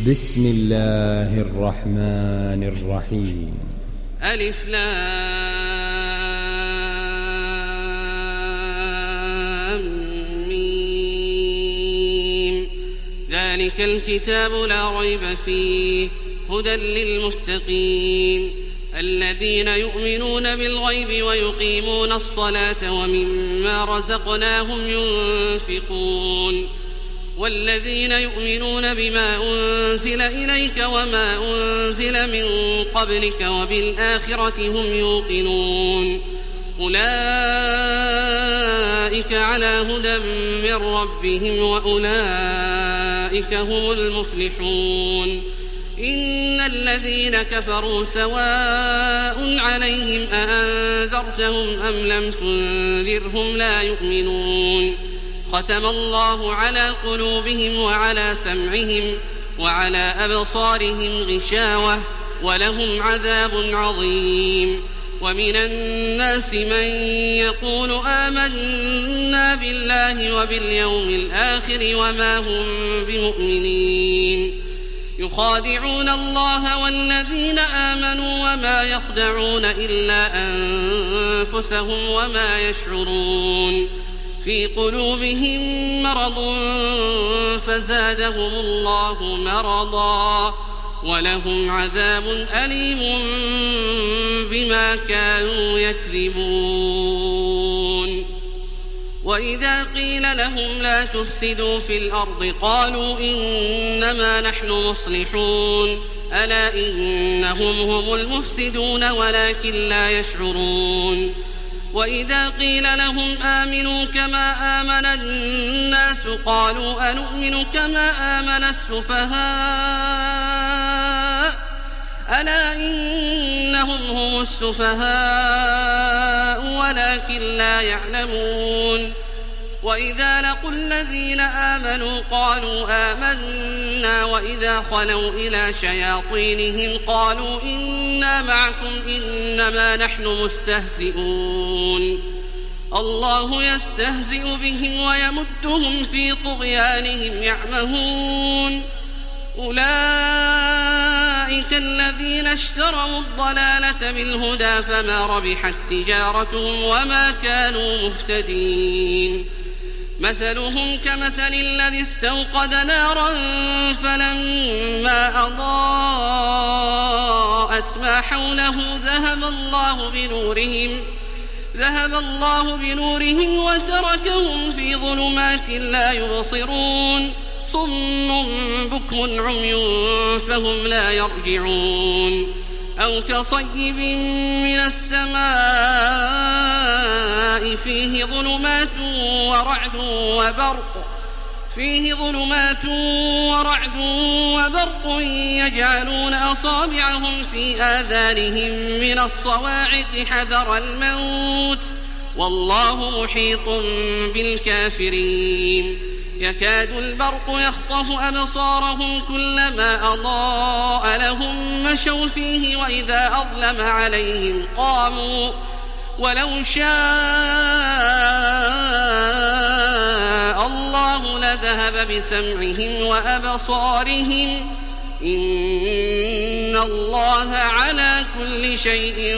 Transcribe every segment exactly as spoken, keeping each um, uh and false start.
بسم الله الرحمن الرحيم. ألف لام ميم. ذلك الكتاب لا ريب فيه هدى للمتقين الذين يؤمنون بالغيب ويقيمون الصلاة ومما رزقناهم ينفقون والذين يؤمنون بما أنزل إليك وما أنزل من قبلك وبالآخرة هم يوقنون أولئك على هدى من ربهم وأولئك هم المفلحون. إن الذين كفروا سواء عليهم أأنذرتهم أم لم تنذرهم لا يؤمنون. ختم الله على قلوبهم وعلى سمعهم وعلى أبصارهم غشاوة ولهم عذاب عظيم. ومن الناس من يقول آمنا بالله وباليوم الآخر وما هم بمؤمنين يخادعون الله والذين آمنوا وما يخدعون إلا أنفسهم وما يشعرون. في قلوبهم مرض فزادهم الله مرضا ولهم عذاب أليم بما كانوا يكذبون. وإذا قيل لهم لا تفسدوا في الأرض قالوا إنما نحن مصلحون ألا إنهم هم المفسدون ولكن لا يشعرون. وإذا قيل لهم آمنوا كما آمن الناس قالوا أنؤمن كما آمن السفهاء ألا إنهم هم السفهاء ولكن لا يعلمون. وإذا لقوا الذين آمنوا قالوا آمنا وإذا خلوا إلى شياطينهم قالوا إنا معكم إنما نحن مستهزئون. الله يستهزئ بهم ويمدهم في طغيانهم يعمهون. أولئك الذين اشتروا الضلالة بالهدى فما ربحت تجارتهم وما كانوا مهتدين. مثلهم كمثل الذي استوقد نارا فلما أضاءت ما حوله ذهب الله بنورهم ذهب الله بنورهم وتركهم في ظلمات لا يبصرون. صم بكم عمي فهم لا يرجعون. أو كصيب من السماء فيه ظلمات ورعد وبرق فيه ظلمات ورعد وبرق يجعلون أصابعهم في آذانهم من الصواعق حذر الموت والله محيط بالكافرين. يكاد البرق يخطف أبصارهم كلما أضاء لهم مشوا فيه وإذا أظلم عليهم قاموا ولو شاء الله لذهب بسمعهم وأبصارهم إن الله على كل شيء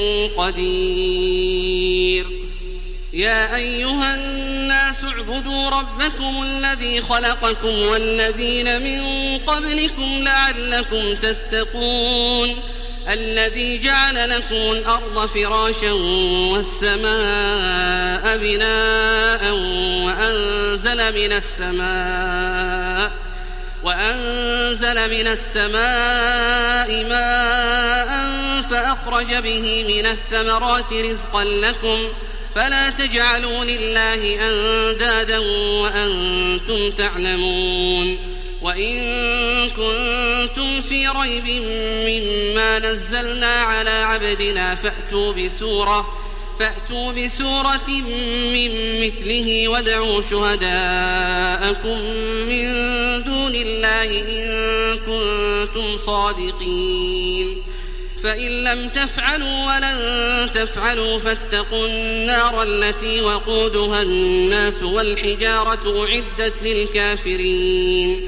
قدير. يا أيها الناس اعبدوا ربكم الذي خلقكم والذين من قبلكم لعلكم تتقون الذي جعل لكم الأرض فراشا والسماء بناء وأنزل من السماء وأنزل من السماء ماء فأخرج به من الثمرات رزقا لكم فلا تجعلوا لله أندادا وأنتم تعلمون. وإن كنتم في ريب مما نزلنا على عبدنا فأتوا بسورة فأتوا بسورة من مثله وادعوا شهداءكم من دون الله إن كنتم صادقين. فإن لم تفعلوا ولن تفعلوا فاتقوا النار التي وقودها الناس والحجارة أعدت للكافرين.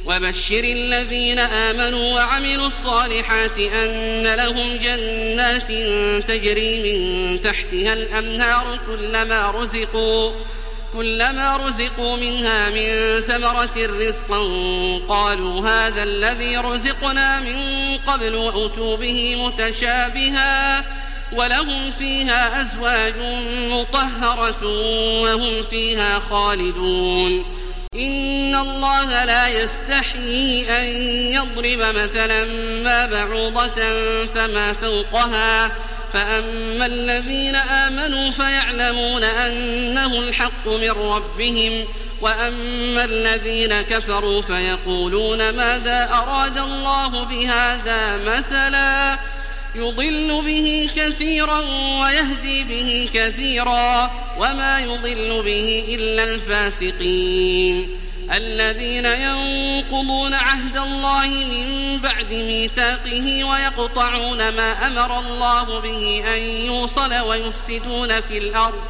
وبشر الذين آمنوا وعملوا الصالحات أن لهم جنات تجري من تحتها الأنهار كلما رزقوا كلما رزقوا منها من ثمرة رزقا قالوا هذا الذي رزقنا من قبل وأتوا به متشابها ولهم فيها أزواج مطهرة وهم فيها خالدون إن الله لا يستحيي أن يضرب مثلا ما بعوضة فما فوقها فأما الذين آمنوا فيعلمون أنه الحق من ربهم وأما الذين كفروا فيقولون ماذا أراد الله بهذا مثلا يضل به كثيرا ويهدي به كثيرا وما يضل به إلا الفاسقين الذين ينقضون عهد الله من بعد ميثاقه ويقطعون ما أمر الله به أن يوصل ويفسدون في الأرض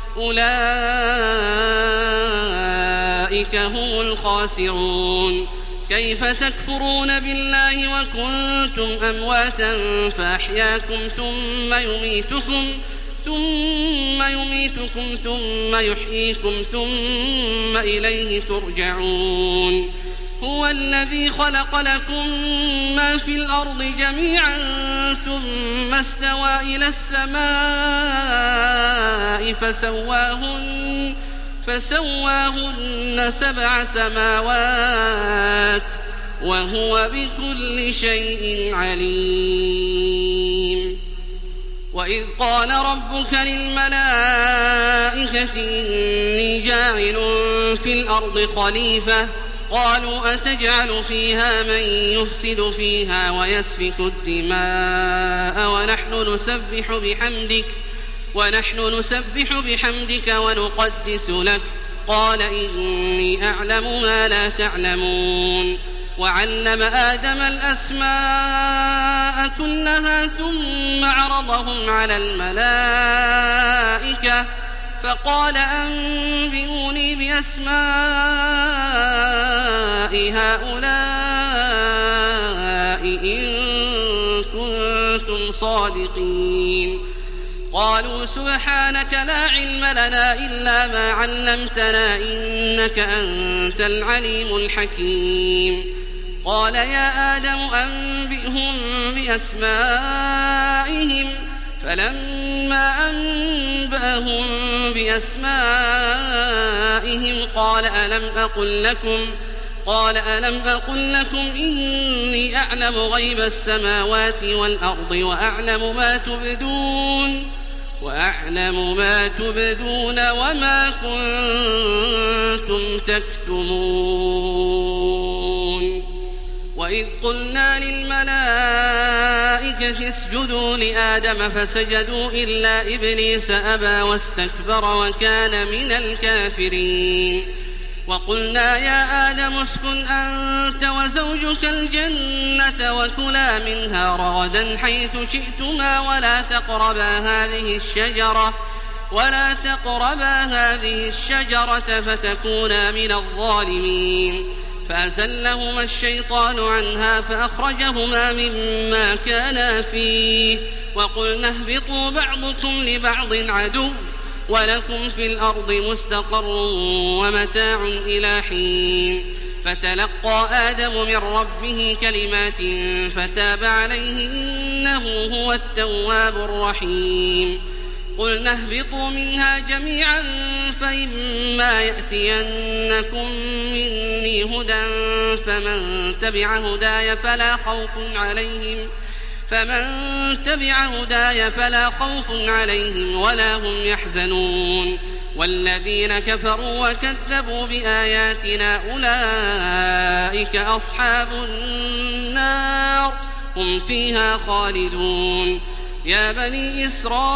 أولئك هم الخاسرون كيف تكفرون بالله وكنتم أمواتا فأحياكم ثم يميتكم ثم يميتكم ثم يحييكم ثم إليه ترجعون هو الذي خلق لكم ما في الأرض جميعا ثم استوى إلى السماء فسواهن فسواهن سبع سماوات وهو بكل شيء عليم وإذ قال ربك للملائكة إني جاعل في الأرض خليفة قالوا أتجعل فيها من يفسد فيها ويسفك الدماء ونحن نسبح بحمدك ونحن نسبح بحمدك ونقدس لك قال إني أعلم ما لا تعلمون وعلم آدم الأسماء كلها ثم عرضهم على الملائكة فقال أنبئوني بأسماء هؤلاء إن كنتم صادقين قالوا سبحانك لا علم لنا إلا ما علمتنا إنك أنت العليم الحكيم قال يا آدم أنبئهم بأسمائهم فلما أنبأهم بأسمائهم قال ألم أقل لكم قال ألم أقل لكم إني أعلم غيب السماوات والأرض وأعلم ما تبدون وأعلم ما تبدون وما كنتم تكتمون وإذ قلنا للملائكة اسجدوا لآدم فسجدوا إلا إبليس أبى واستكبر وكان من الكافرين وقلنا يا آدم اسكن أنت وزوجك الجنة وكلا منها رغدا حيث شئتما ولا تقربا هذه الشجرة ولا تقربا هذه الشجرة فتكونا من الظالمين فأزلهما الشيطان عنها فأخرجهما مما كانا فيه وقلنا اهبطوا بعضكم لبعض عدو ولكم في الأرض مستقر ومتاع إلى حين فتلقى آدم من ربه كلمات فتاب عليه إنه هو التواب الرحيم قلنا اهبطوا منها جميعا فإما يأتينكم مني هدى فمن تبع هداي فلا خوف عليهم فمن تبع هداي فلا خوف عليهم ولا هم يحزنون والذين كفروا وكذبوا بآياتنا أولئك أصحاب النار هم فيها خالدون يا بني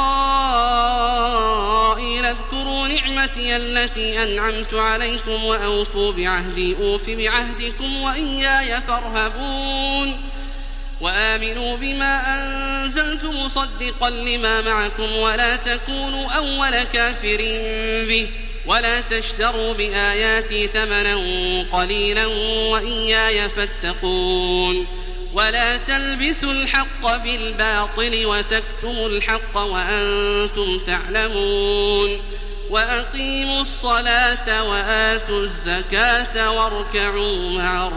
إسرائيل اذكروا نعمتي التي أنعمت عليكم وأوفوا بعهدي أوف بعهدكم وإياي فارهبون وآمنوا بما أنزلت مصدقا لما معكم ولا تكونوا أول كافر به ولا تشتروا بآياتي ثمنا قليلا وإياي فاتقون ولا تلبسوا الحق بالباطل وتكتموا الحق وأنتم تعلمون وأقيموا الصلاة وآتوا الزكاة واركعوا مع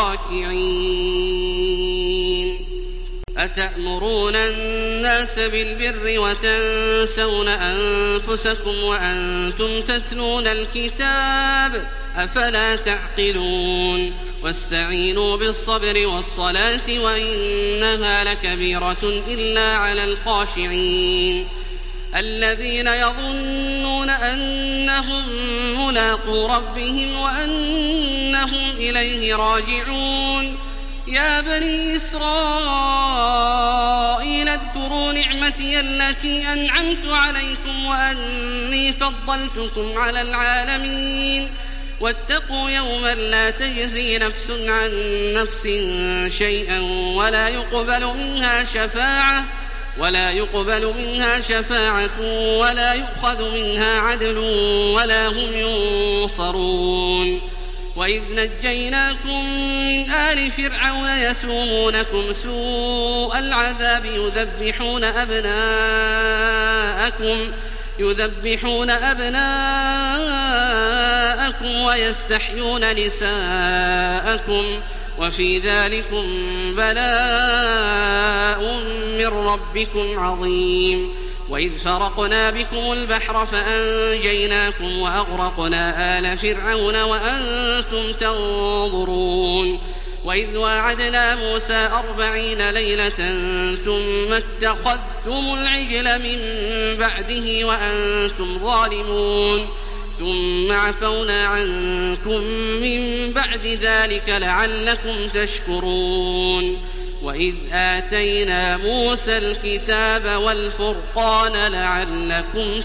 الراكعين أتأمرون الناس بالبر وتنسون أنفسكم وأنتم تتلون الكتاب أفلا تعقلون واستعينوا بالصبر والصلاة وإنها لكبيرة إلا على الخاشعين الذين يظنون أنهم ملاقو ربهم وأنهم إليه راجعون يا بني إسرائيل اذكروا نعمتي التي أنعمت عليكم وأني فضلتكم على العالمين واتقوا يوما لا تجزي نفس عن نفس شيئا ولا يقبل منها شفاعة ولا يقبل منها شفاعة ولا يؤخذ منها عدل ولا هم ينصرون وإذ نجيناكم من آل فرعون يسومونكم سوء العذاب يذبحون أبناءكم يذبحون أبناءكم ويستحيون نساءكم وفي ذلكم بلاء من ربكم عظيم وإذ فرقنا بكم البحر فأنجيناكم وأغرقنا آل فرعون وأنتم تنظرون وإذ واعدنا موسى أربعين ليلة ثم اتخذتم العجل من بعده وأنتم ظالمون ثم عفونا عنكم من بعد ذلك لعلكم تشكرون وإذ آتينا موسى الكتاب والفرقان لعلكم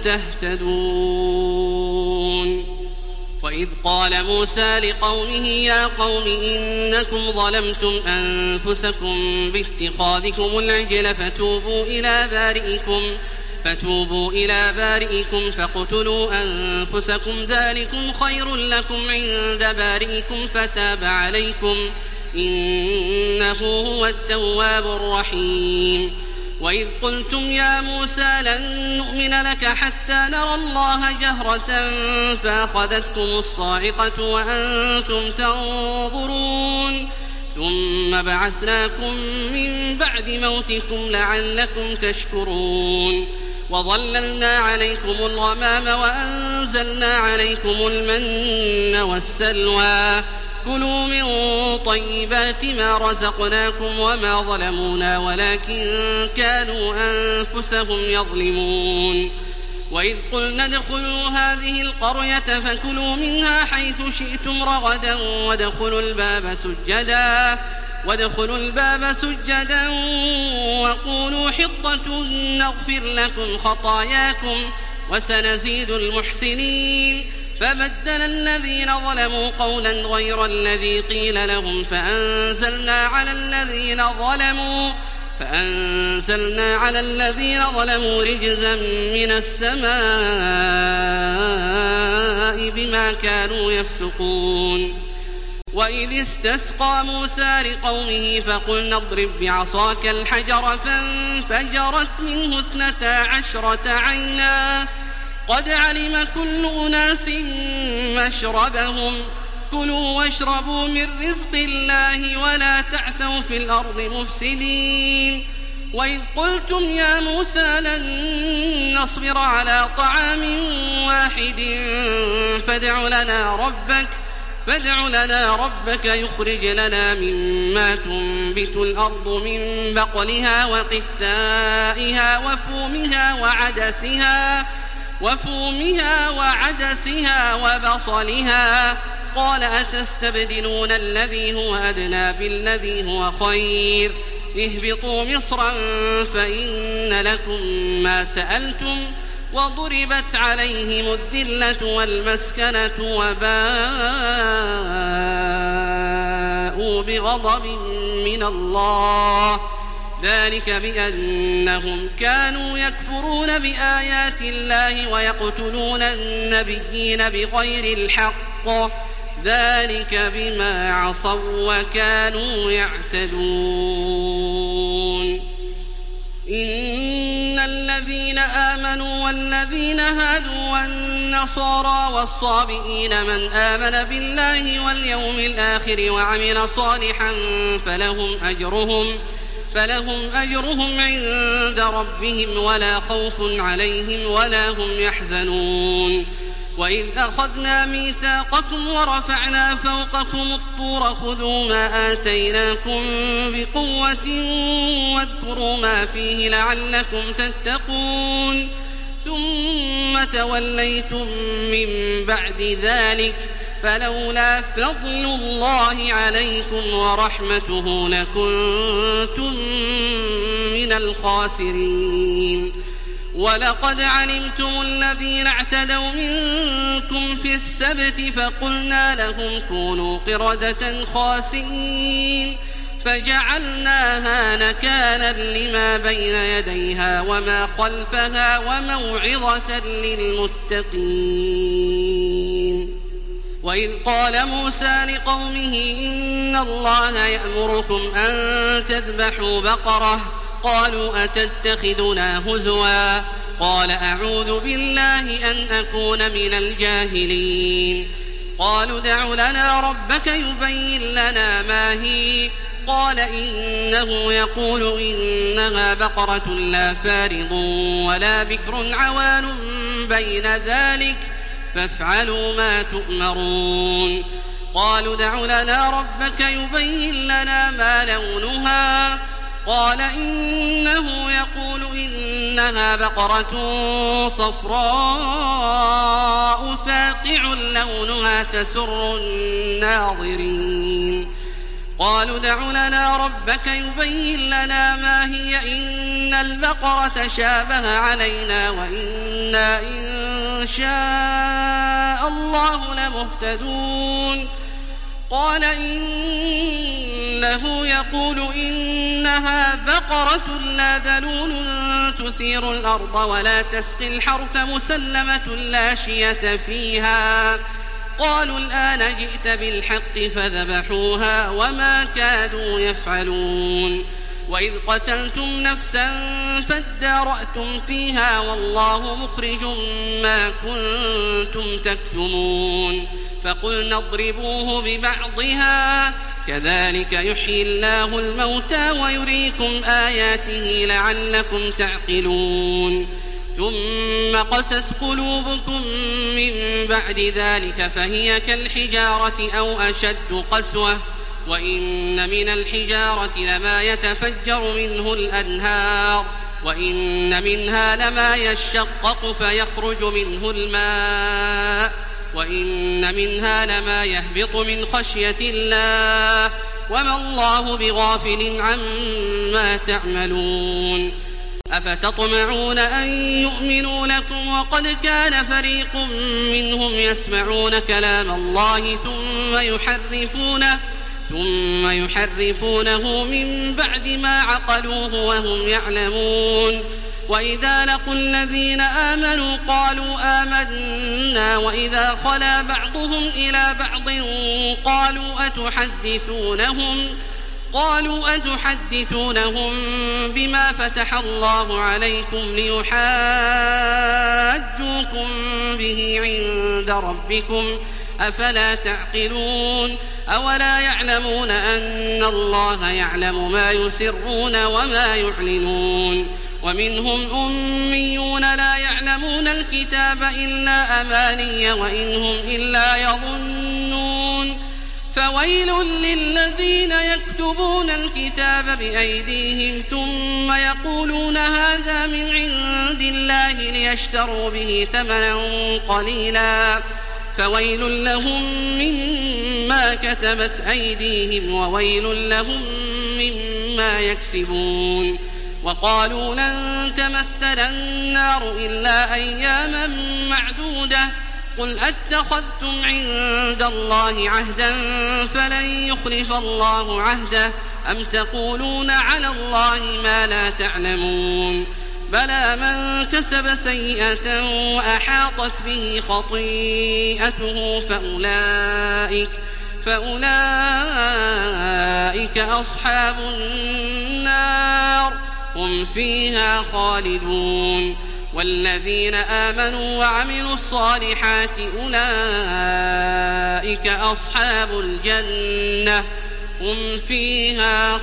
تهتدون وإذ قال موسى لقومه يا قوم إنكم ظلمتم أنفسكم باتخاذكم العجل فتوبوا إلى بارئكم فتوبوا إلى بارئكم فاقتلوا أنفسكم ذلكم خير لكم عند بارئكم فتاب عليكم إنه هو التواب الرحيم وإذ قلتم يا موسى لن نؤمن لك حتى نرى الله جهرة فأخذتكم الصاعقة وأنتم تنظرون ثم بعثناكم من بعد موتكم لعلكم تشكرون وظللنا عليكم الغمام وأنزلنا عليكم المن والسلوى كلوا من طيبات ما رزقناكم وما ظلمونا ولكن كانوا أنفسهم يظلمون وإذ قلنا ادخلوا هذه القرية فكلوا منها حيث شئتم رغدا وادخلوا الباب سجدا وادخلوا الباب سجدا وقولوا حطة نغفر لكم خطاياكم وسنزيد المحسنين فبدل الذين ظلموا قولا غير الذي قيل لهم فأنزلنا على الذين ظلموا فأنزلنا على الذين ظلموا رجزا من السماء بما كانوا يفسقون وإذ استسقى موسى لقومه فقلنا اضرب بعصاك الحجر فانفجرت منه اثنتا عشرة عينا قد علم كل أناس مشربهم كلوا واشربوا من رزق الله ولا تعثوا في الأرض مفسدين وإذ قلتم يا موسى لن نصبر على طعام واحد فادع لنا ربك فادع لنا ربك يخرج لنا مما تنبت الأرض من بقلها وقثائها وفومها وعدسها وفومها وعدسها وبصلها قال أتستبدلون الذي هو أدنى بالذي هو خير اهبطوا مصرا فإن لكم ما سألتم وضربت عليهم الذلة والمسكنة وباءوا بغضب من الله ذلك بأنهم كانوا يكفرون بآيات الله ويقتلون النبيين بغير الحق ذلك بما عصوا وكانوا يعتدون إن الذين آمنوا والذين هادوا والنصارى والصابئين من آمن بالله واليوم الآخر وعمل صالحا فلهم أجرهم فلهم أجرهم عند ربهم ولا خوف عليهم ولا هم يحزنون وإذ أخذنا ميثاقكم ورفعنا فوقكم الطور خذوا ما آتيناكم بقوة واذكروا ما فيه لعلكم تتقون ثم توليتم من بعد ذلك فلولا فضل الله عليكم ورحمته لكنتم من الخاسرين ولقد علمتم الذين اعتدوا منكم في السبت فقلنا لهم كونوا قردة خاسئين فجعلناها نكالا لما بين يديها وما خلفها وموعظة للمتقين وإذ قال موسى لقومه إن الله يأمركم أن تذبحوا بقرة قالوا أتتخذنا هزوا قال أعوذ بالله أن أكون من الجاهلين قالوا ادع لنا ربك يبين لنا ما هي قال إنه يقول إنها بقرة لا فارض ولا بكر عوان بين ذلك فافعلوا ما تؤمرون قالوا ادع لنا ربك يبين لنا ما لونها قال إنه يقول إنها بقرة صفراء فاقع لونها تسر الناظرين قالوا ادع لنا ربك يبين لنا ما هي إن البقرة شابه علينا وإنا إن شاء الله لمهتدون قال إنه يقول إنها بقرة لا ذلول تثير الأرض ولا تسقي الحرث مسلمة لا شية فيها قالوا الآن جئت بالحق فذبحوها وما كادوا يفعلون وإذ قتلتم نفسا فادارأتم فيها والله مخرج ما كنتم تكتمون فقلنا اضربوه ببعضها كذلك يحيي الله الموتى ويريكم آياته لعلكم تعقلون ثم قست قلوبكم من بعد ذلك فهي كالحجارة أو أشد قسوة وإن من الحجارة لما يتفجر منه الأنهار وإن منها لما يشقق فيخرج منه الماء وإن منها لما يهبط من خشية الله وما الله بغافل عما تعملون أفتطمعون أن يؤمنوا لكم وقد كان فريق منهم يسمعون كلام الله ثم يحرفونه ثم يحرفونه من بعد ما عقلوه وهم يعلمون وإذا لقوا الذين آمنوا قالوا آمنا وإذا خلا بعضهم إلى بعض قالوا أتحدثونهم قالوا أتحدثونهم بما فتح الله عليكم ليحاجوكم به عند ربكم أفلا تعقلون أولا يعلمون أن الله يعلم ما يسرون وما يعلنون ومنهم أميون لا يعلمون الكتاب إلا أماني وإن هم إلا يظنون فويل للذين يكتبون الكتاب بأيديهم ثم يقولون هذا من عند الله ليشتروا به ثمنا قليلا فويل لهم مما كتبت أيديهم وويل لهم مما يكسبون وقالوا لن تمسنا النار إلا أياما معدودة قل أتخذتم عند الله عهدا فلن يخلف الله عهده أم تقولون على الله ما لا تعلمون بلى من كسب سيئة وأحاطت به خطيئته فأولئك, فأولئك أصحاب النار هم فيها خالدون والذين آمنوا وعملوا الصالحات أولئك أصحاب الجنة هم فيها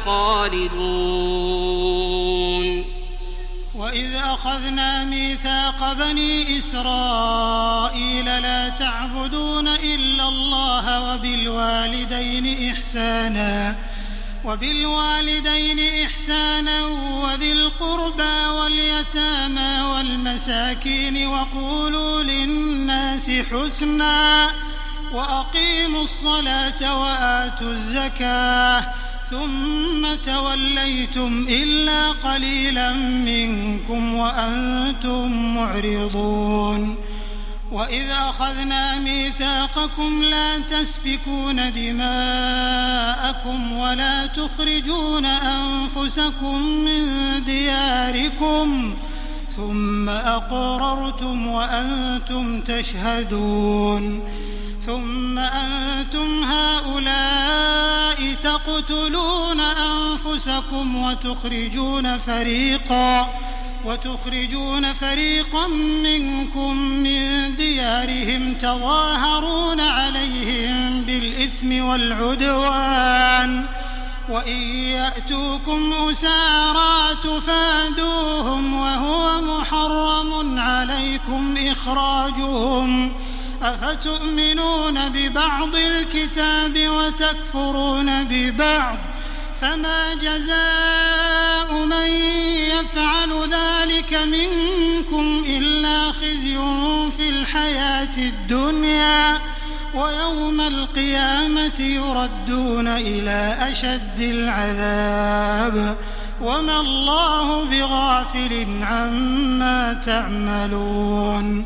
خالدون. وإذ أخذنا ميثاق بني إسرائيل لا تعبدون إلا الله وبالوالدين إحسانا وبالوالدين إحسانا وذي القربى واليتامى والمساكين وقولوا للناس حسنا وأقيموا الصلاة وآتوا الزكاة ثم توليتم إلا قليلا منكم وأنتم معرضون. وإذ أخذنا ميثاقكم لا تسفكون دماءكم ولا تخرجون أنفسكم من دياركم ثم أقررتم وأنتم تشهدون ثم أنتم هؤلاء تقتلون أنفسكم وتخرجون فريقا وتخرجون فريقا منكم من ديارهم تظاهرون عليهم بالإثم والعدوان وإن يأتوكم أسارى تفادوهم وهو محرم عليكم إخراجهم أفتؤمنون ببعض الكتاب وتكفرون ببعض فما جزاء من يفعل ذلك منكم إلا خزي في الحياة الدنيا ويوم القيامة يردون إلى أشد العذاب وما الله بغافل عما تعملون.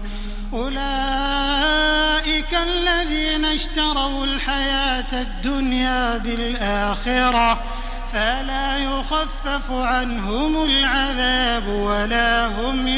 أولئك الذين اشتروا الحياة الدنيا بالآخرة فلا يخفف عنهم العذاب ولا هم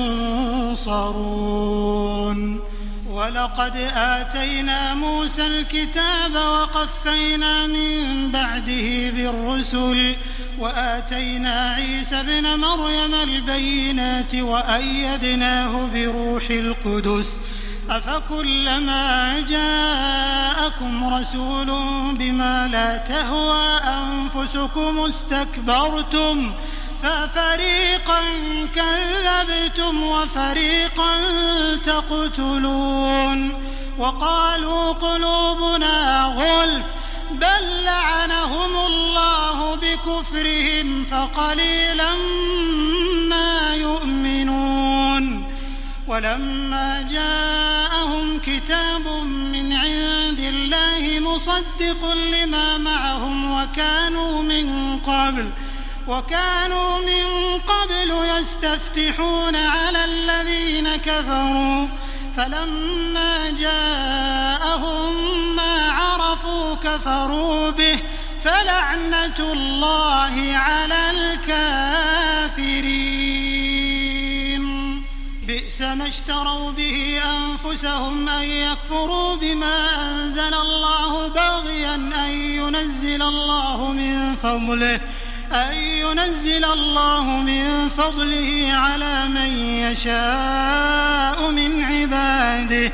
ينصرون. ولقد آتينا موسى الكتاب وقفينا من بعده بالرسل وآتينا عيسى ابن مريم البينات وأيدناه بروح القدس أفكلما جاءكم رسول بما لا تهوى أنفسكم استكبرتم ففريقا كذبتم وفريقا تقتلون وقالوا قلوبنا غلف بل لعنهم الله بكفرهم فقليلا ما يؤمنون. ولما جاءهم كتاب من عند الله مصدق لما معهم وكانوا من قبل وكانوا من قبل يستفتحون على الذين كفروا فلما جاءهم ما عرفوا كفروا به فلعنة الله على الكافرين. بئس ما اشتروا به أنفسهم أن يكفروا بما أنزل الله بغيا أن ينزل الله من فضله أن ينزل الله من فضله على من يشاء من عباده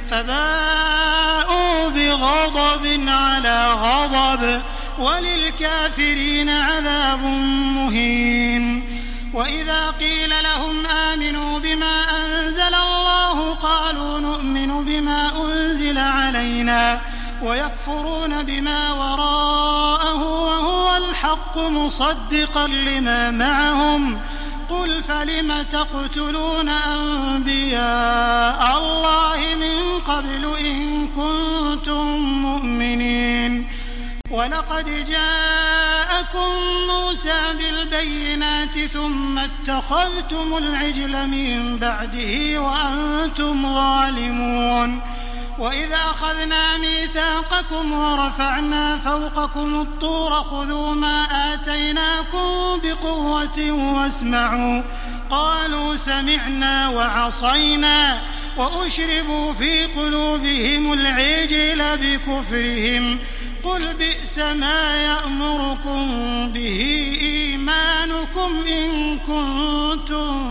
فباءوا بغضب على غضب وللكافرين عذاب مهين. وإذا قيل لهم آمنوا بما أنزل الله قالوا نؤمن بما أنزل علينا ويكفرون بما وراءه وهو الحق مصدقا لما معهم قل فلم تقتلون أنبياء الله من قبل إن كنتم مؤمنين. ولقد جاءكم موسى بالبينات ثم اتخذتم العجل من بعده وأنتم ظالمون وإذا أخذنا ميثاقكم ورفعنا فوقكم الطور خذوا ما آتيناكم بقوة واسمعوا قالوا سمعنا وعصينا وأشربوا في قلوبهم العجل بكفرهم قل بئس ما يأمركم به إيمانكم إن كنتم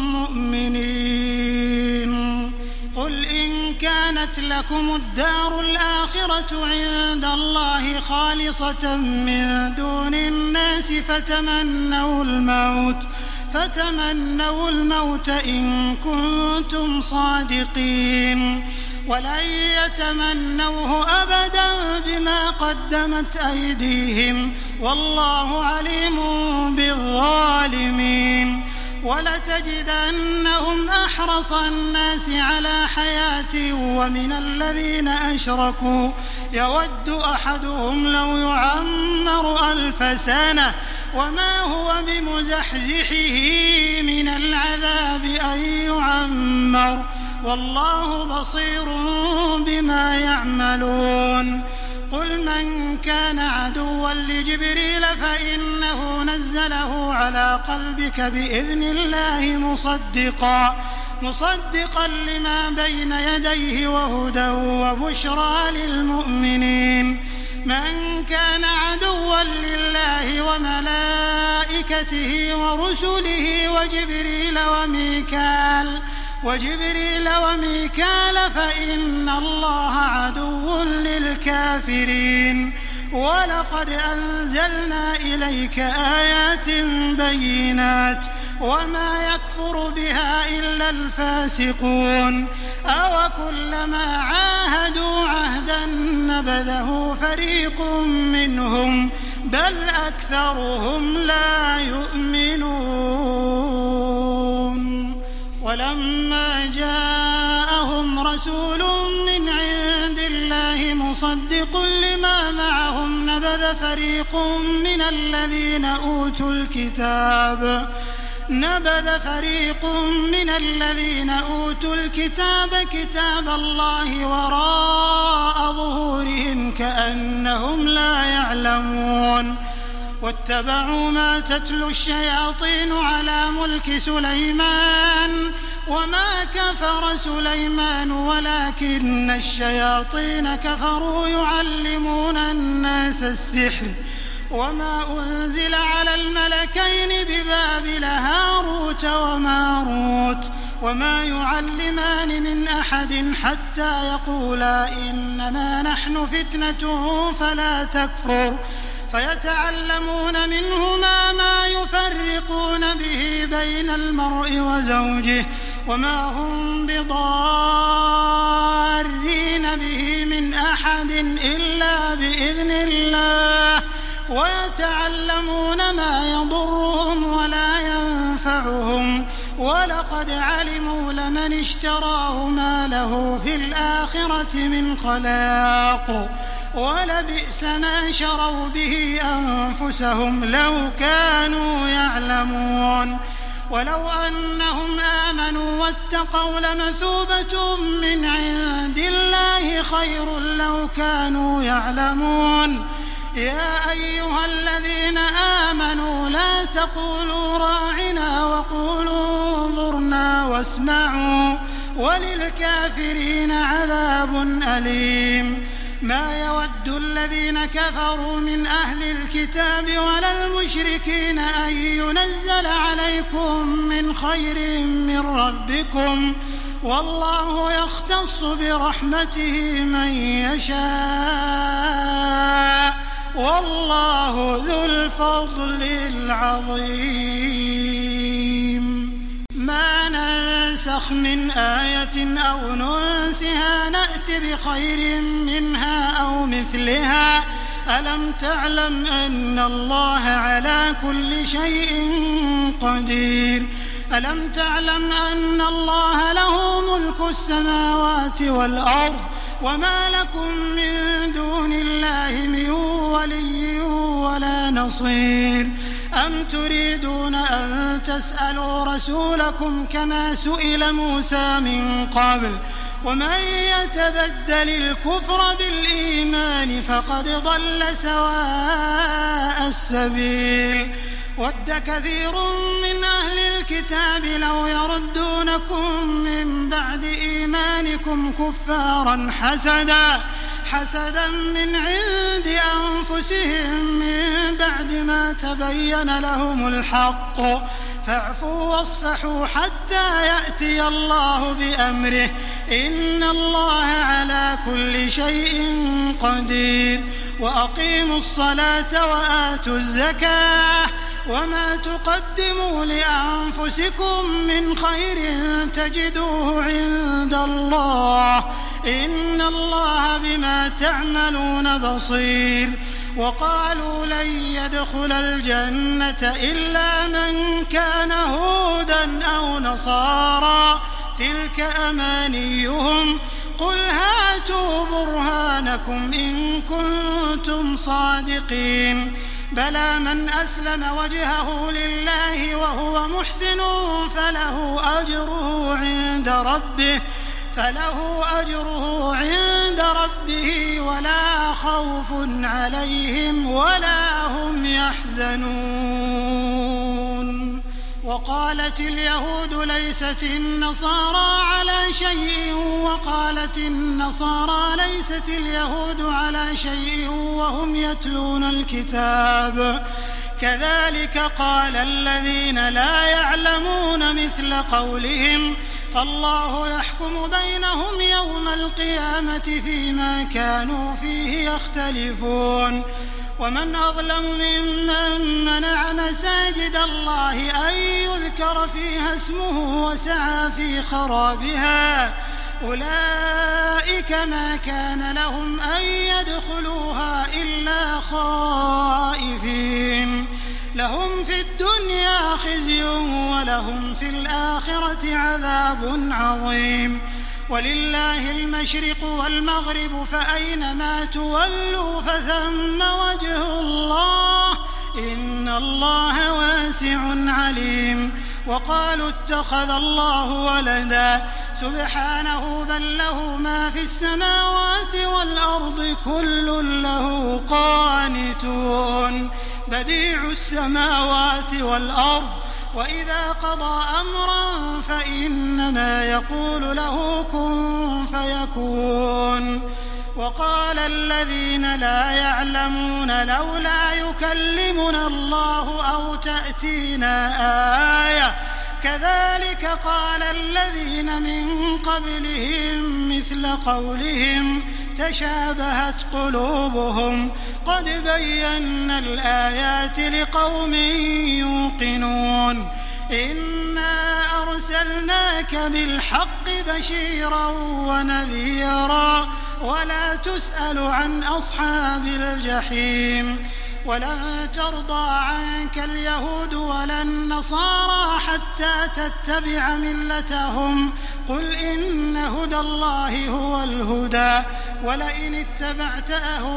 مؤمنين قل إن كانت لكم الدار الآخرة عند الله خالصة من دون الناس فتمنوا الموت فتمنوا الموت إن كنتم صادقين ولن يتمنوه أبدا بما قدمت أيديهم والله عليم بالظالمين ولتجدنهم أحرص الناس على حياة ومن الذين أشركوا يود أحدهم لو يعمر ألف سنة وما هو بمزحزحه من العذاب أن يعمر والله بصير بما يعملون قل من كان عدوا لجبريل فإنه نزله على قلبك بإذن الله مصدقا مصدقا لما بين يديه وهدى وبشرى للمؤمنين من كان عدوا لله وملائكته ورسله وجبريل وميكال وجبريل وميكال فإن الله عدو للكافرين ولقد أنزلنا إليك آيات بينات وما يكفر بها إلا الفاسقون أوكلما عاهدوا عهدا نبذه فريق منهم بل أكثرهم لا يؤمنون ولما جاءهم رسول من عند الله مصدق لما معهم نبذ فريق من الذين أوتوا الكتاب نبذ فريق من الذين أوتوا الكتاب كتاب الله وراء ظهورهم كأنهم لا يعلمون واتبعوا ما تتلو الشياطين على ملك سليمان وما كفر سليمان ولكن الشياطين كفروا يعلمون الناس السحر وما أنزل على الملكين ببابل هاروت وماروت وما يعلمان من أحد حتى يقولا إنما نحن فتنة فلا تكفر فيتعلمون منهما ما يفرقون به بين المرء وزوجه وما هم بضارين به من أحد إلا بإذن الله ويتعلمون ما يضرهم ولا ينفعهم ولقد علموا لمن اشتراه ما له في الآخرة من خلاق ولبئس ما شروا به أنفسهم لو كانوا يعلمون ولو أنهم آمنوا واتقوا لمثوبة من عند الله خير لو كانوا يعلمون يا أيها الذين آمنوا لا تقولوا راعنا وقولوا انظرنا واسمعوا وللكافرين عذاب أليم ما يود الذين كفروا من أهل الكتاب ولا المشركين أن ينزل عليكم من خير من ربكم والله يختص برحمته من يشاء والله ذو الفضل العظيم ما ننسخ من آية أو ننسها نأت بخير منها أو مثلها ألم تعلم أن الله على كل شيء قدير ألم تعلم أن الله له ملك السماوات والأرض وما لكم من دون الله من ولي ولا نصير أم تريدون أن تسألوا رسولكم كما سئل موسى من قبل ومن يتبدل الكفر بالإيمان فقد ضل سواء السبيل ود كثير من أهل الكتاب لو يردونكم من بعد إيمانكم كفارا حسدا حسدا من عند أنفسهم من بعد ما تبين لهم الحق فاعفوا واصفحوا حتى يأتي الله بأمره إن الله على كل شيء قدير وأقيموا الصلاة وآتوا الزكاة وما تقدموا لأنفسكم من خير تجدوه عند الله إن الله بما تعملون بصير وقالوا لن يدخل الجنة إلا من كان هودا أو نصارى تلك أمانيهم قل هاتوا برهانكم إن كنتم صادقين بلى من أسلم وجهه لله وهو محسن فله أجره عند ربه فله أجره عند ربه ولا خوف عليهم ولا هم يحزنون وقالت اليهود ليست النصارى على شيء وقالت النصارى ليست اليهود على شيء وهم يتلون الكتاب كذلك قال الذين لا يعلمون مثل قولهم فالله يحكم بينهم يوم القيامة فيما كانوا فيه يختلفون ومن أظلم ممن منع مساجد الله أن يذكر فيها اسمه وسعى في خرابها أولئك ما كان لهم أن يدخلوها إلا خائفين لهم في الدنيا خزي ولهم في الآخرة عذاب عظيم ولله المشرق والمغرب فأينما تولوا فثم وجه الله إن الله واسع عليم وقالوا اتخذ الله ولدا سبحانه بل له ما في السماوات والأرض كل له قانتون بديع السماوات والأرض وإذا قضى أمرا فإنما يقول له كن فيكون وقال الذين لا يعلمون لولا يكلمنا الله أو تأتينا آية كذلك قال الذين من قبلهم مثل قولهم تشابهت قلوبهم قد بينا الآيات لقوم يوقنون إنا أرسلناك بالحق بشيرا ونذيرا ولا تسأل عن أصحاب الجحيم ولن ترضى عنك اليهود ولا النصارى حتى تتبع ملتهم قل إن هدى الله هو الهدى ولئن اتبعت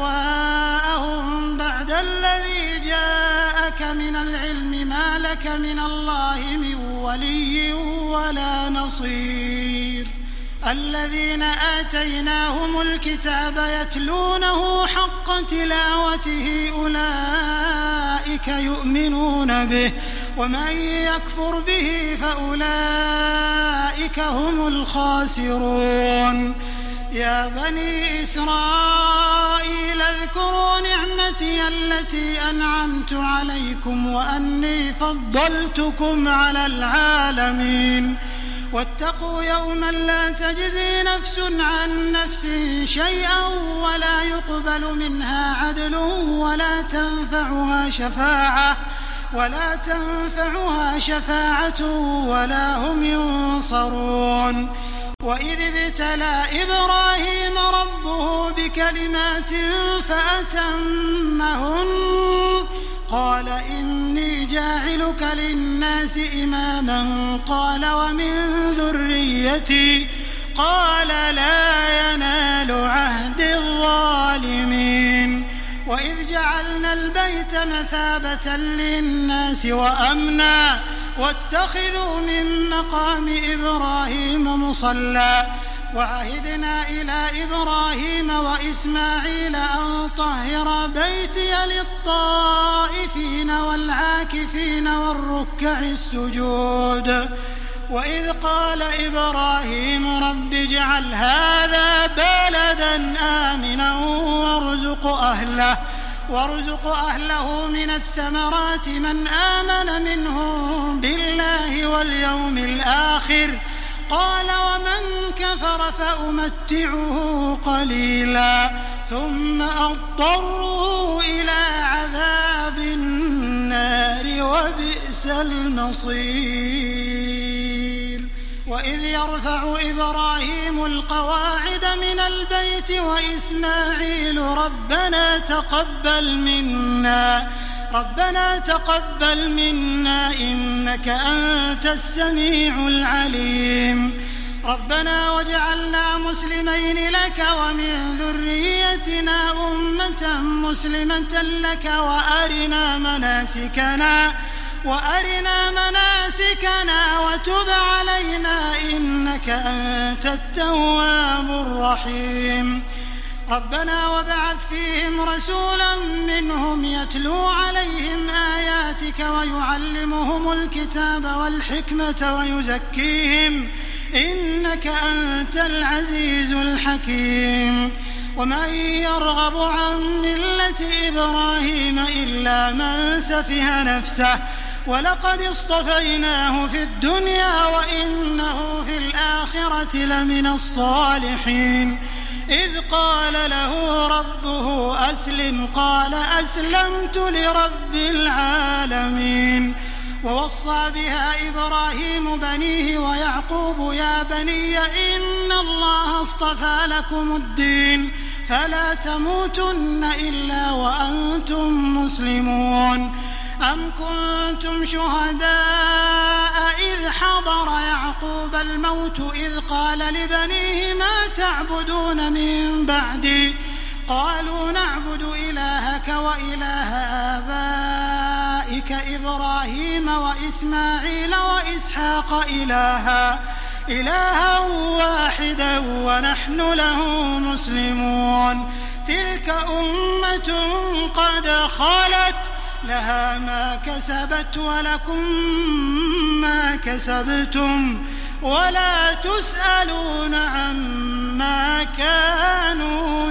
أهواءهم بعد الذي جاءك من العلم ما لك من الله من ولي ولا نصير الذين آتيناهم الكتاب يتلونه حق تلاوته أولئك يؤمنون به ومن يكفر به فأولئك هم الخاسرون يا بني إسرائيل اذكروا نعمتي التي أنعمت عليكم وأني فضلتكم على العالمين واتقوا يوما لا تجزي نفس عن نفس شيئا ولا يقبل منها عدل ولا تنفعها شفاعة ولا تنفعها شفاعة ولا هم ينصرون وإذ ابتلى إبراهيم ربه بكلمات فأتمهن قال إني جاعلك للناس إماما قال ومن ذريتي قال لا ينال عهد الظالمين وإذ جعلنا البيت مثابة للناس وأمنا واتخذوا من مقام إبراهيم مصلى وعهدنا إلى إبراهيم وإسماعيل أن طهر بيتي للطائفين والعاكفين والركع السجود وإذ قال إبراهيم رب اجعل هذا بلدا آمنا وارزق أهله وارزق أهله من الثمرات من آمن منهم بالله واليوم الآخر قال ومن كفر فأمتعه قليلا ثم أضطره إلى عذاب النار وبئس المصير وإذ يرفع إبراهيم القواعد من البيت وإسماعيل ربنا تقبل منا ربنا تقبل منا إنك أنت السميع العليم ربنا واجعلنا مسلمين لك ومن ذريتنا أمة مسلمة لك وأرنا مناسكنا وأرنا مناسكنا وتب علينا إنك أنت التواب الرحيم ربنا وابعث فيهم رسولا منهم يتلو عليهم آياتك ويعلمهم الكتاب والحكمة ويزكيهم إنك أنت العزيز الحكيم ومن يرغب عن ملة إبراهيم إلا من سفه نفسه ولقد اصطفيناه في الدنيا وإنه في الآخرة لمن الصالحين إذ قال له ربه أسلم قال أسلمت لرب العالمين ووصى بها إبراهيم بنيه ويعقوب يا بني إن الله اصطفى لكم الدين فلا تموتن إلا وأنتم مسلمون أم كنتم شهداء إذ حضر يعقوب الموت إذ قال لبنيه ما تعبدون من بعدي قالوا نعبد إلهك وإله آبائك إبراهيم وإسماعيل وإسحاق إلها إلها واحدا ونحن له مسلمون تلك أمة قد خلت لها ما كسبت ولكم ما كسبتم ولا تسألون عما كانوا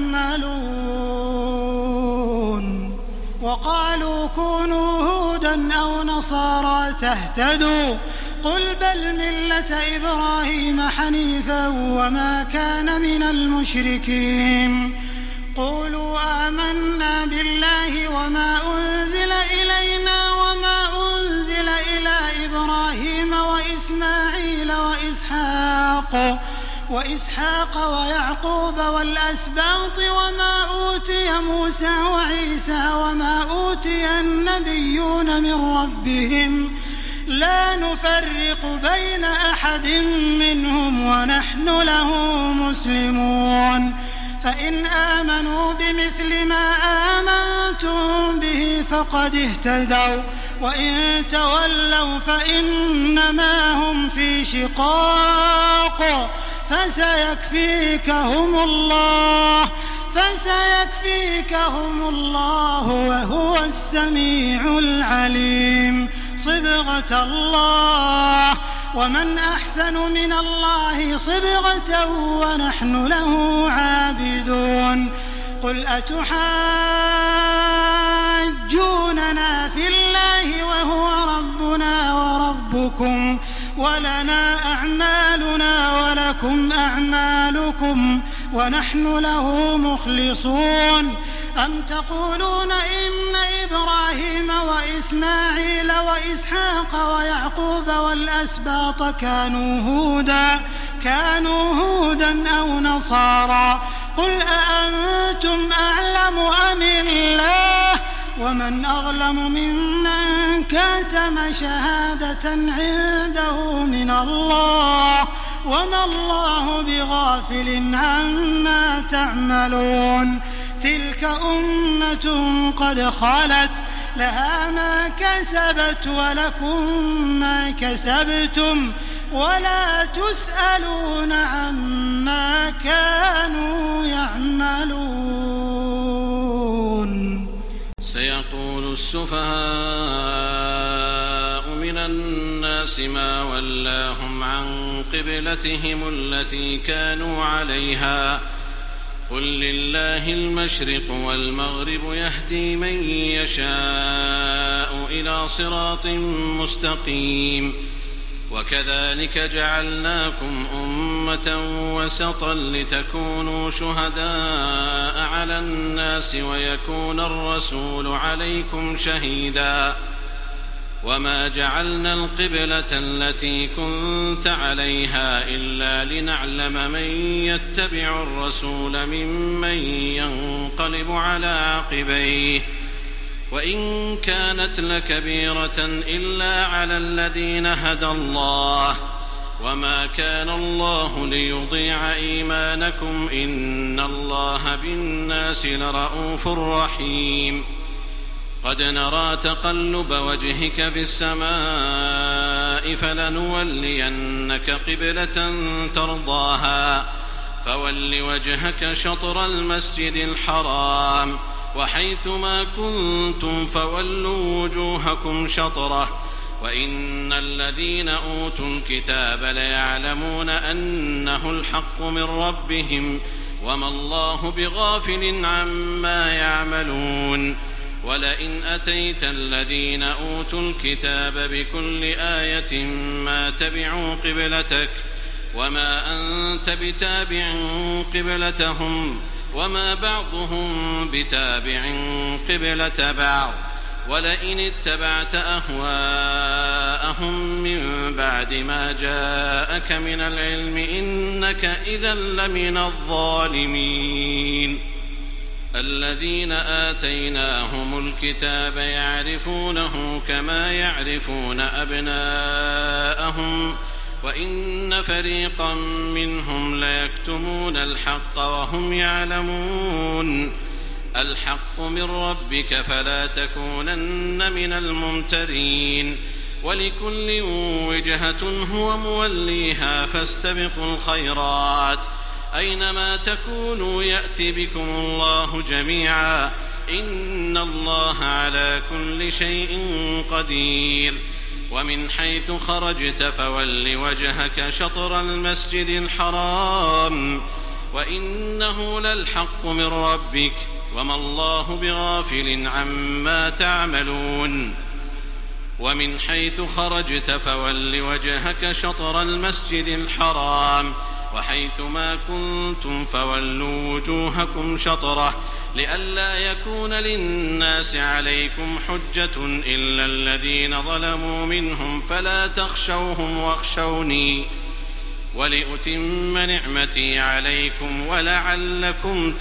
يعملون وقالوا كونوا هودا أو نصارى تهتدوا قل بل ملة إبراهيم حنيفا وما كان من المشركين قولوا آمنا بالله وما أنزل إلينا وما أنزل إلى إبراهيم وإسماعيل وإسحاق وإسحاق ويعقوب والأسباط وما أوتي موسى وعيسى وما أوتي النبيون من ربهم لا نفرق بين أحد منهم ونحن له مسلمون فإن آمنوا بمثل ما آمنتم به فقد اهتدوا وإن تولوا فإنما هم في شقاق فسيكفيكهم الله فسيكفيكهم الله وهو السميع العليم صبغة الله ومن أحسن من الله صبغة ونحن له عابدون قل أتحاجوننا في الله وهو ربنا وربكم ولنا أعمالنا ولكم أعمالكم ونحن له مخلصون أم تقولون إن إبراهيم وإسماعيل وإسحاق ويعقوب والأسباط كانوا هودا كانوا هودا أو نصارى قل أأنتم أعلم أم الله ومن أظلم ممن كتم شهادة عنده من الله وما الله بغافل عما تعملون تلك أمة قد خلت لها ما كسبت ولكم ما كسبتم ولا تسألون عما كانوا يعملون. سيقول السفهاء من الناس ما ولاهم عن قبلتهم التي كانوا عليها قل لله المشرق والمغرب يهدي من يشاء إلى صراط مستقيم وكذلك جعلناكم أمة وسطا لتكونوا شهداء على الناس ويكون الرسول عليكم شهيدا وما جعلنا القبلة التي كنت عليها إلا لنعلم من يتبع الرسول ممن ينقلب على عقبيه وإن كانت لكبيرة إلا على الذين هدى الله وما كان الله ليضيع إيمانكم إن الله بالناس لرءوف رحيم. قد نرى تقلب وجهك في السماء فلنولينك قبلة ترضاها فول وجهك شطر المسجد الحرام وحيث ما كنتم فولوا وجوهكم شطره وإن الذين أوتوا الكتاب ليعلمون أنه الحق من ربهم وما الله بغافل عما يعملون. ولئن أتيت الذين أوتوا الكتاب بكل آية ما تبعوا قبلتك وما أنت بتابع قبلتهم وما بعضهم بتابع قبلة بعض ولئن اتبعت أهواءهم من بعد ما جاءك من العلم إنك إذا لمن الظالمين. الذين آتيناهم الكتاب يعرفونه كما يعرفون أبناءهم وإن فريقا منهم ليكتمون الحق وهم يعلمون. الحق من ربك فلا تكونن من الممترين ولكل وجهة هو موليها فاستبقوا الخيرات أينما تكونوا يأتي بكم الله جميعا إن الله على كل شيء قدير. ومن حيث خرجت فول وجهك شطر المسجد الحرام وإنه للحق من ربك وما الله بغافل عما تعملون. ومن حيث خرجت فول وجهك شطر المسجد الحرام وحيث ما كنتم فولوا وجوهكم شطره لئلا يكون للناس عليكم حجة إلا الذين ظلموا منهم فلا تخشوهم واخشوني ولأتم نعمتي عليكم ولعلكم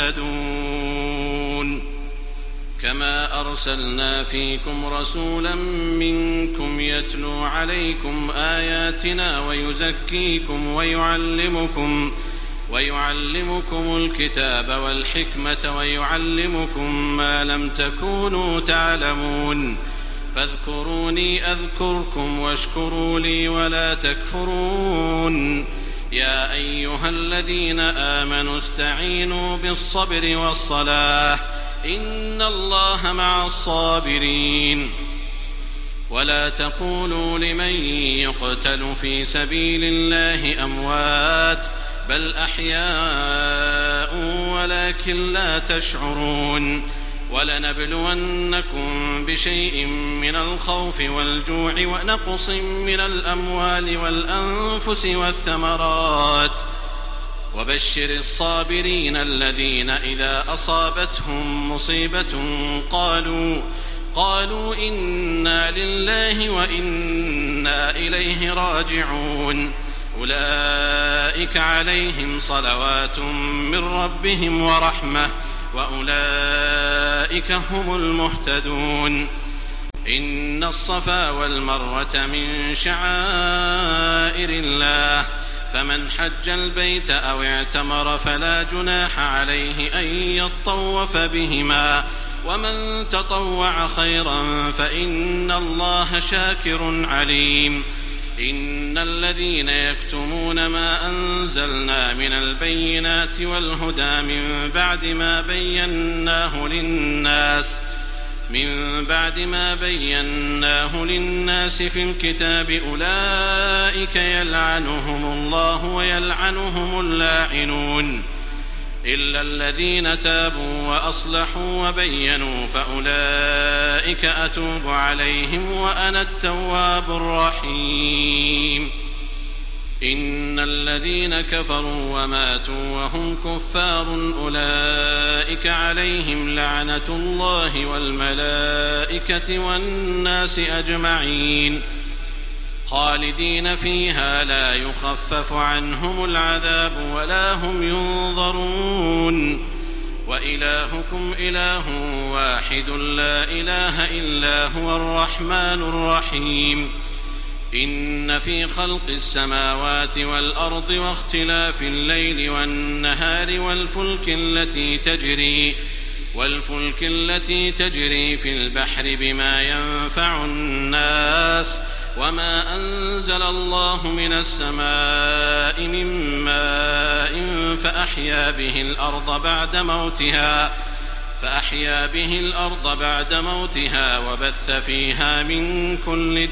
تهتدون. كما أرسلنا فيكم رسولا منكم يتلو عليكم آياتنا ويزكيكم ويعلمكم ويعلمكم الكتاب والحكمة ويعلمكم ما لم تكونوا تعلمون فاذكروني أذكركم واشكروا لي ولا تكفرون. يا أيها الذين آمنوا استعينوا بالصبر والصلاة إن الله مع الصابرين. ولا تقولوا لمن يقتل في سبيل الله أموات بل أحياء ولكن لا تشعرون. ولنبلونكم بشيء من الخوف والجوع ونقص من الأموال والأنفس والثمرات وبشر الصابرين الذين إذا أصابتهم مصيبة قالوا قالوا إنا لله وإنا إليه راجعون. أولئك عليهم صلوات من ربهم ورحمة وأولئك هم المهتدون. إن الصفا والمروة من شعائر الله فمن حج البيت أو اعتمر فلا جناح عليه أن يطوف بهما ومن تطوع خيرا فإن الله شاكر عليم. إن الذين يكتمون ما أنزلنا من البينات والهدى من بعد ما بيناه للناس من بعد ما بيناه للناس في الكتاب أولئك يلعنهم الله ويلعنهم اللاعنون إلا الذين تابوا وأصلحوا وبينوا فأولئك أتوب عليهم وأنا التواب الرحيم إن الذين كفروا وماتوا وهم كفار أولئك عليهم لعنة الله والملائكة والناس أجمعين خالدين فيها لا يخفف عنهم العذاب ولا هم ينظرون وإلهكم إله واحد لا إله إلا هو الرحمن الرحيم إن في خلق السماوات والأرض واختلاف الليل والنهار والفلك التي تجري والفلك التي تجري في البحر بما ينفع الناس وما أنزل الله من السماء من ماء فأحيا به الأرض بعد موتها فأحيا به الأرض بعد موتها وبث فيها من كل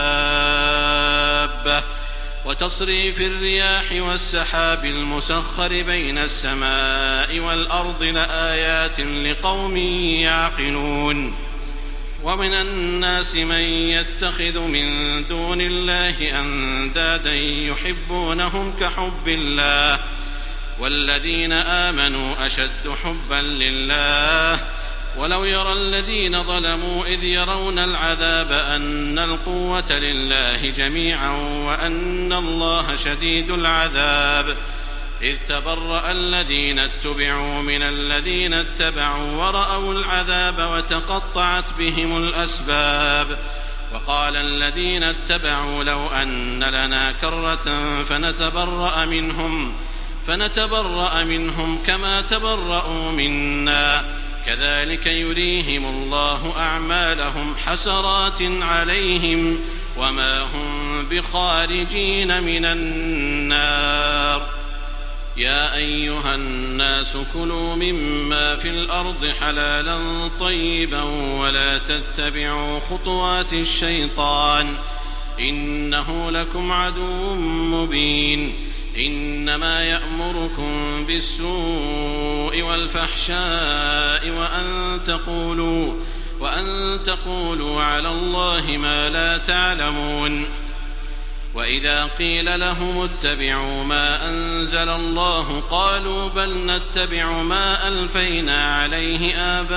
دابة وتصريف الرياح والسحاب المسخر بين السماء والأرض لآيات لقوم يعقلون ومن الناس من يتخذ من دون الله أندادا يحبونهم كحب الله والذين آمنوا أشد حبا لله ولو يرى الذين ظلموا إذ يرون العذاب أن القوة لله جميعا وأن الله شديد العذاب إذ تبرأ الذين اتبعوا من الذين اتبعوا ورأوا العذاب وتقطعت بهم الأسباب وقال الذين اتبعوا لو أن لنا كرة فنتبرأ منهم فنتبرأ منهم كما تبرأوا منا كذلك يريهم الله أعمالهم حسرات عليهم وما هم بخارجين من النار يا أيها الناس كلوا مما في الأرض حلالا طيبا ولا تتبعوا خطوات الشيطان إنه لكم عدو مبين إنما يأمركم بالسوء والفحشاء وأن تقولوا وأن تقولوا على الله ما لا تعلمون وإذا قيل لهم اتبعوا ما أنزل الله قالوا بل نتبع ما ألفينا عليه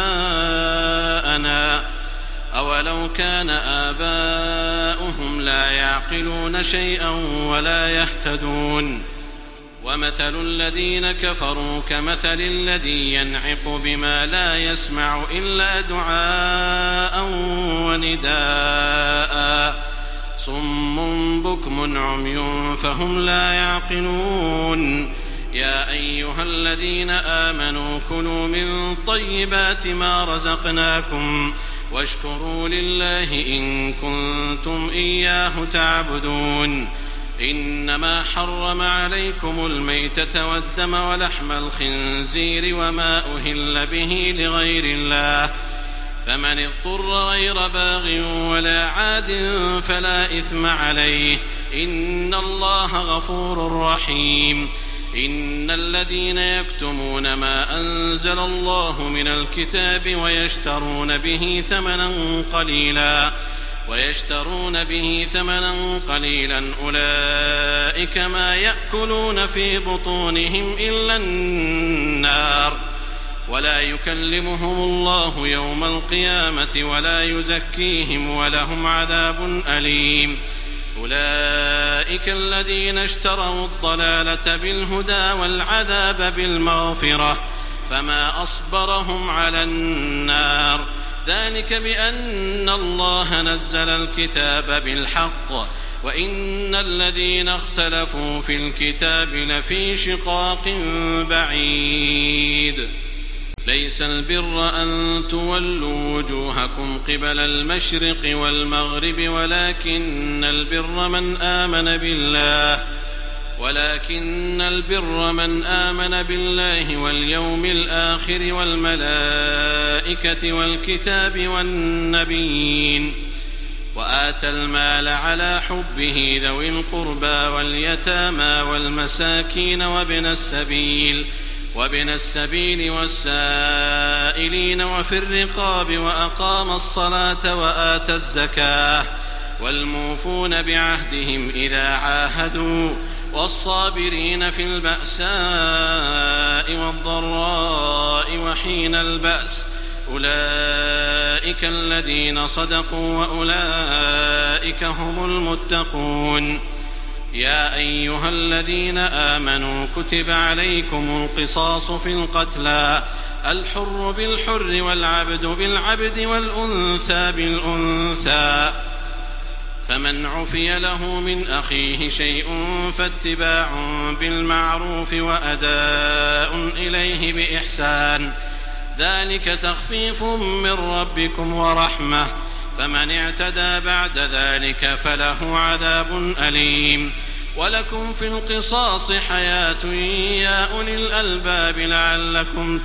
آباءنا أولو كان آباؤهم لا يعقلون شيئا ولا يهتدون ومثل الذين كفروا كمثل الذي ينعق بما لا يسمع إلا دعاء ونداء صم بكم عمي فهم لا يعقلون يا أيها الذين آمنوا كلوا من طيبات ما رزقناكم واشكروا لله إن كنتم إياه تعبدون إنما حرم عليكم الميتة والدم ولحم الخنزير وما أهل به لغير الله فمن اضطر غير باغ ولا عاد فلا إثم عليه إن الله غفور رحيم إن الذين يكتمون ما أنزل الله من الكتاب ويشترون به ثمنا قليلا ويشترون به ثمنا قليلا أولئك ما يأكلون في بطونهم إلا النار ولا يكلمهم الله يوم القيامة ولا يزكيهم ولهم عذاب أليم أولئك الذين اشتروا الضلالة بالهدى والعذاب بالمغفرة فما أصبرهم على النار ذلك بأن الله نزل الكتاب بالحق وإن الذين اختلفوا في الكتاب لفي شقاق بعيد ليس البر أن تولوا وجوهكم قبل المشرق والمغرب ولكن البر من آمن بالله ولكن البر من آمن بالله واليوم الآخر والملائكة والكتاب والنبيين وآتى المال على حبه ذوي القربى واليتامى والمساكين وابن السبيل وابن السبيل والسائلين وفي الرقاب وأقام الصلاة وآتى الزكاة والموفون بعهدهم إذا عاهدوا والصابرين في البأساء والضراء وحين البأس أولئك الذين صدقوا وأولئك هم المتقون. يا أيها الذين آمنوا كتب عليكم القصاص في القتلى الحر بالحر والعبد بالعبد والأنثى بالأنثى فمن عفي له من أخيه شيء فاتباع بالمعروف وأداء إليه بإحسان ذلك تخفيف من ربكم ورحمة فمن اعتدى بعد ذلك فله عذاب أليم. ولكم في القصاص حياة يا أولي الألباب لعلكم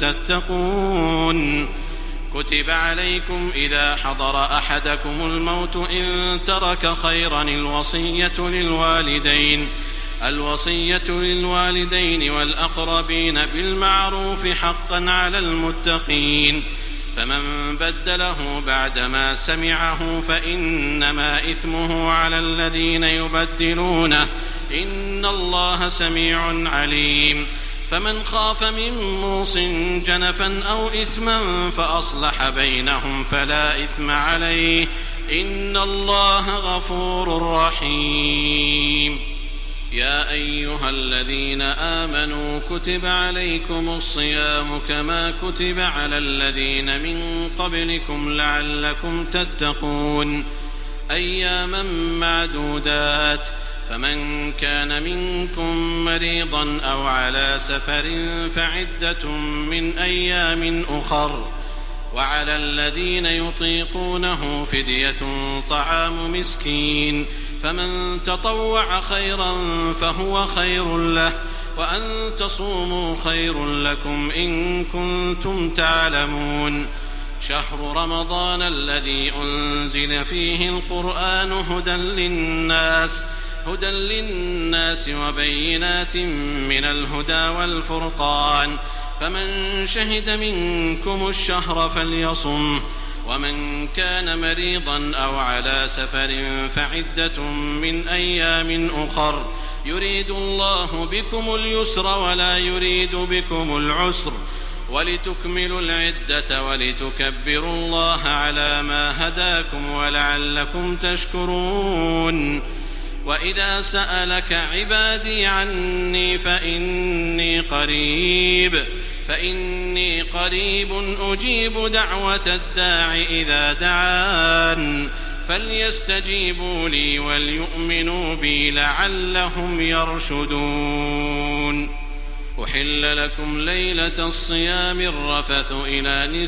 تتقون. كتب عليكم إذا حضر أحدكم الموت إن ترك خيرا الوصية للوالدين الوصية للوالدين والأقربين بالمعروف حقا على المتقين فمن بدله بعدما سمعه فإنما إثمه على الذين يبدلونه إن الله سميع عليم. فمن خاف من موص جنفا أو إثما فأصلح بينهم فلا إثم عليه إن الله غفور رحيم. يا أيها الذين آمنوا كتب عليكم الصيام كما كتب على الذين من قبلكم لعلكم تتقون أياما معدودات فمن كان منكم مريضا أو على سفر فعدة من أيام أخر وعلى الذين يطيقونه فدية طعام مسكين فمن تطوع خيرا فهو خير له وأن تصوموا خير لكم إن كنتم تعلمون. شهر رمضان الذي أنزل فيه القرآن هدى للناس هدى للناس وبينات من الهدى والفرقان فمن شهد منكم الشهر فليصم ومن كان مريضا أو على سفر فعدة من أيام أخر يريد الله بكم اليسر ولا يريد بكم العسر ولتكملوا العدة ولتكبروا الله على ما هداكم ولعلكم تشكرون. وإذا سألك عبادي عني فإني قريب فإني قريب أجيب دعوة الداع إذا دعان فليستجيبوا لي وليؤمنوا بي لعلهم يرشدون. أحل لكم ليلة الصيام الرفث إلى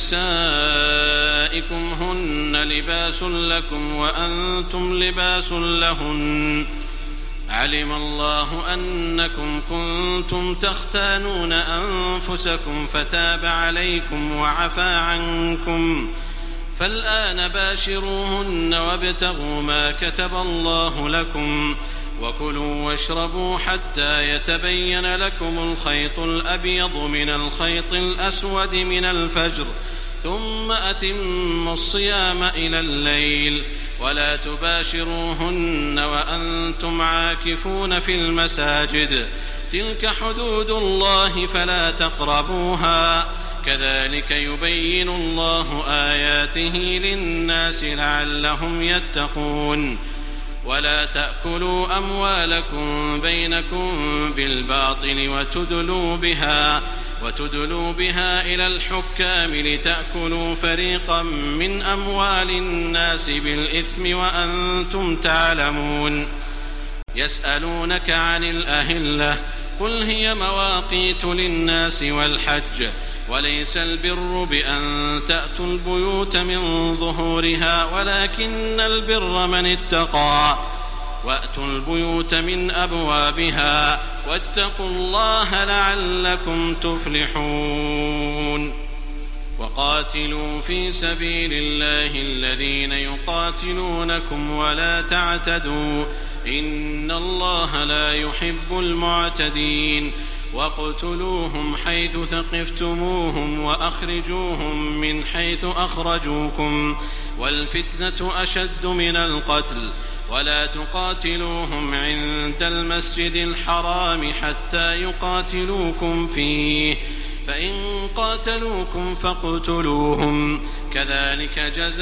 نسائكم هن لباس لكم وأنتم لباس لهن علم الله أنكم كنتم تختانون أنفسكم فتاب عليكم وعفى عنكم فالآن باشروهن وابتغوا ما كتب الله لكم وكلوا واشربوا حتى يتبين لكم الخيط الأبيض من الخيط الأسود من الفجر ثم أتموا الصيام إلى الليل ولا تباشروهن وأنتم عاكفون في المساجد تلك حدود الله فلا تقربوها كذلك يبين الله آياته للناس لعلهم يتقون. ولا تأكلوا أموالكم بينكم بالباطل وتدلوا بها وتدلوا بها إلى الحكام لتأكلوا فريقا من أموال الناس بالإثم وأنتم تعلمون. يسألونك عن الأهلة قل هي مواقيت للناس والحج وليس البر بأن تأتوا البيوت من ظهورها ولكن البر من اتقى وأتوا البيوت من أبوابها واتقوا الله لعلكم تفلحون وقاتلوا في سبيل الله الذين يقاتلونكم ولا تعتدوا إن الله لا يحب المعتدين واقتلوهم حيث ثقفتموهم وأخرجوهم من حيث أخرجوكم والفتنة أشد من القتل ولا تقاتلوهم عند المسجد الحرام حتى يقاتلوكم فيه فإن قاتلوكم فاقتلوهم كذلك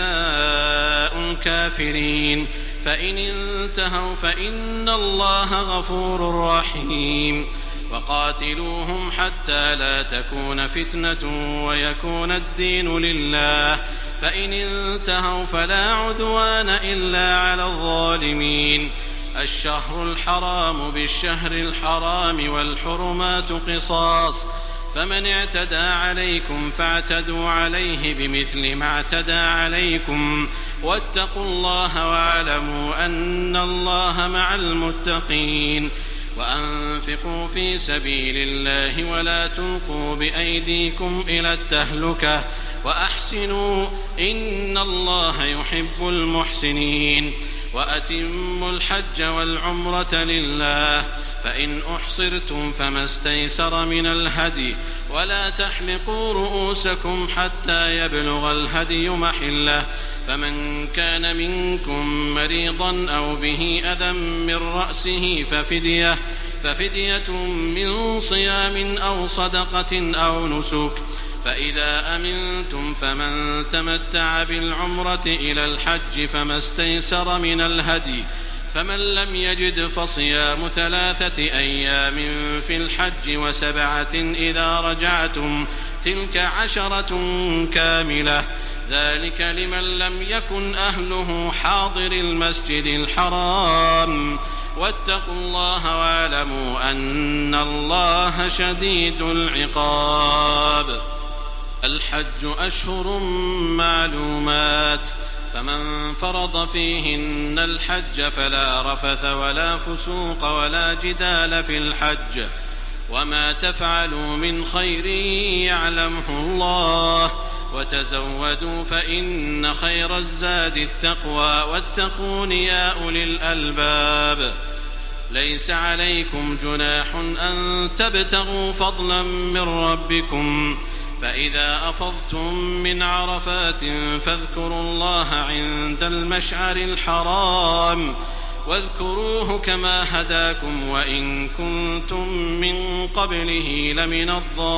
جزاء الكافرين فإن انتهوا فإن الله غفور رحيم وقاتلوهم حتى لا تكون فتنة ويكون الدين لله فإن انتهوا فلا عدوان إلا على الظالمين الشهر الحرام بالشهر الحرام والحرمات قصاص فمن اعتدى عليكم فاعتدوا عليه بمثل ما اعتدى عليكم واتقوا الله واعلموا أن الله مع المتقين وأنفقوا في سبيل الله ولا تلقوا بأيديكم إلى التهلكة وأحسنوا إن الله يحب المحسنين وأتموا الحج والعمرة لله فإن أحصرتم فما استيسر من الهدي ولا تحلقوا رؤوسكم حتى يبلغ الهدي محله فمن كان منكم مريضا أو به أذى من رأسه ففدية ففدية من صيام أو صدقة أو نسك فإذا أمنتم فمن تمتع بالعمرة إلى الحج فما استيسر من الهدي فمن لم يجد فصيام ثلاثة أيام في الحج وسبعة إذا رجعتم تلك عشرة كاملة ذلك لمن لم يكن أهله حاضر المسجد الحرام واتقوا الله واعلموا أن الله شديد العقاب الحج أشهر معلومات فمن فرض فيهن الحج فلا رفث ولا فسوق ولا جدال في الحج وما تفعلوا من خير يعلمه الله وتزودوا فإن خير الزاد التقوى واتقون يا أولي الألباب ليس عليكم جناح أن تبتغوا فضلا من ربكم فإذا أفضتم من عرفات فاذكروا الله عند المشعر الحرام واذكروه كما هداكم وإن كنتم من قبله لمن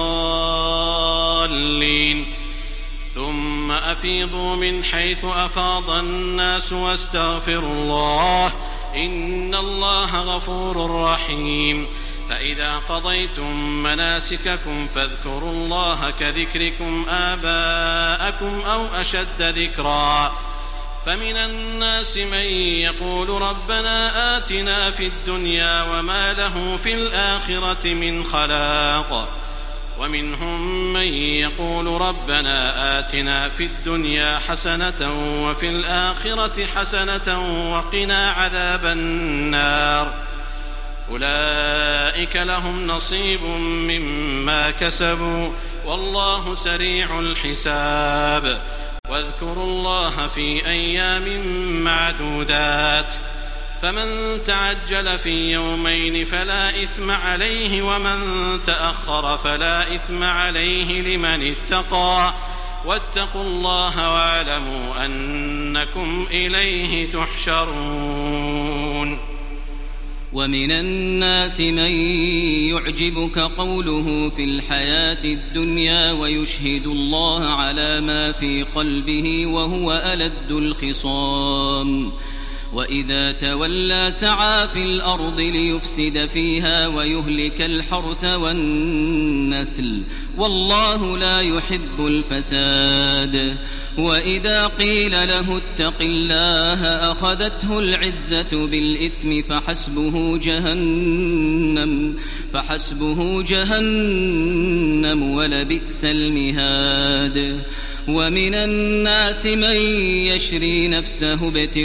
الضالين ثم أفيضوا من حيث أفاض الناس واستغفروا الله إن الله غفور رحيم فإذا قضيتم مناسككم فاذكروا الله كذكركم آباءكم أو أشد ذكرا فمن الناس من يقول ربنا آتنا في الدنيا وما له في الآخرة من خلاق ومنهم من يقول ربنا آتنا في الدنيا حسنة وفي الآخرة حسنة وقنا عذاب النار أولئك لهم نصيب مما كسبوا والله سريع الحساب واذكروا الله في أيام معدودات فمن تعجل في يومين فلا إثم عليه ومن تأخر فلا إثم عليه لمن اتقى واتقوا الله واعلموا أنكم إليه تحشرون ومن الناس من يعجبك قوله في الحياة الدنيا ويشهد الله على ما في قلبه وهو ألد الخصام وإذا تولى سعى في الأرض ليفسد فيها ويهلك الحرث والنسل والله لا يحب الفساد. وإذا قيل له اتق الله أخذته العزة بالإثم فحسبه جهنم فحسبه جهنم ولبئس المهاد. ومن الناس من يشري نفسه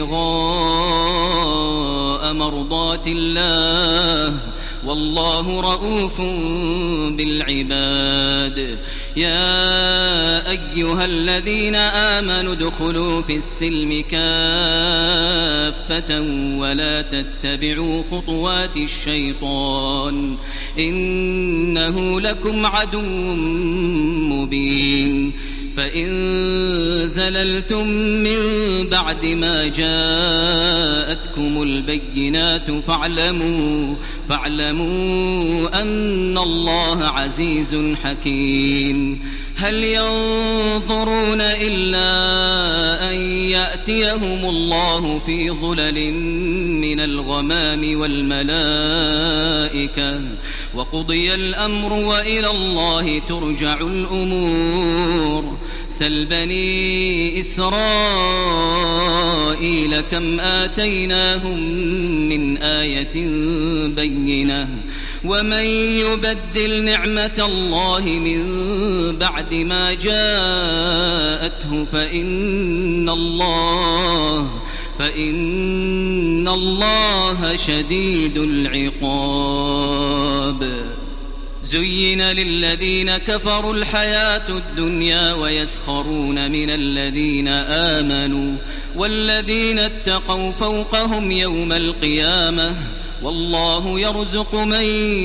ابتغاء مرضات الله والله رؤوف بالعباد. يا أيها الذين آمنوا ادخلوا في السلم كافة ولا تتبعوا خطوات الشيطان إنه لكم عدو مبين. فإن زللتم من بعد ما جاءتكم البينات فاعلموا فاعلموا أن الله عزيز حكيم. هل ينظرون إلا أن يأتيهم الله في ظلل من الغمام والملائكة وقضي الأمر وإلى الله ترجع الأمور. سل بني إسرائيل كم آتيناهم من آية بينة ومن يبدل نعمة الله من بعد ما جاءته فإن الله فإن الله شديد العقاب. زين للذين كفروا الحياة الدنيا ويسخرون من الذين آمنوا والذين اتقوا فوقهم يوم القيامة والله يرزق من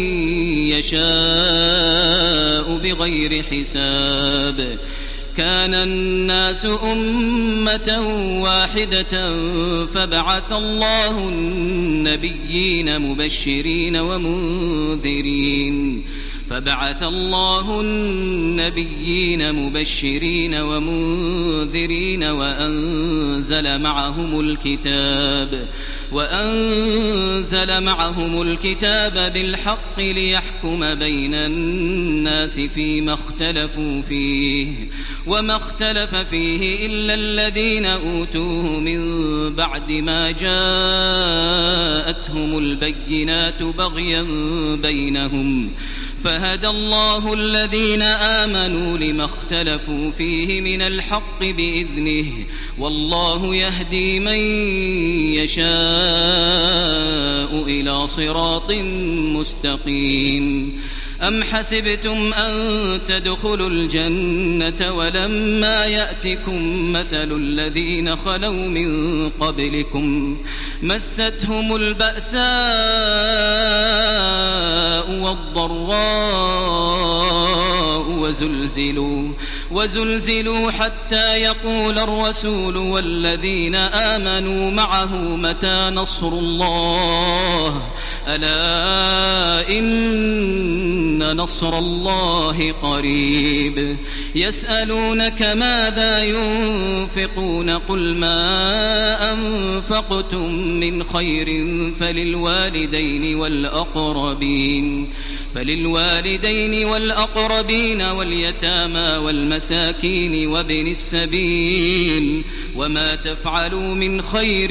يشاء بغير حساب. كان الناس أمة واحدة فبعث الله النبيين مبشرين ومنذرين فبعث الله النبيين مبشرين ومنذرين وأنزل معهم الكتاب وأنزل معهم الكتاب بالحق ليحكم بين الناس فيما اختلفوا فيه وما اختلف فيه إلا الذين أوتوه من بعد ما جاءتهم البينات بغيا بينهم فهدى الله الذين آمنوا لما اختلفوا فيه من الحق بإذنه والله يهدي من يشاء إلى صراط مستقيم. أم حسبتم أن تدخلوا الجنة ولما يأتكم مثل الذين خلوا من قبلكم مستهم البأساء والضراء وزلزلوا وزلزلوا حتى يقول الرسول والذين آمنوا معه متى نصر الله ألا إن نصر الله قريب. يسألونك ماذا ينفقون قل ما أنفقتم من خير فللوالدين والأقربين فللوالدين والأقربين واليتامى والمساكين وابن السبيل وما تفعلوا من خير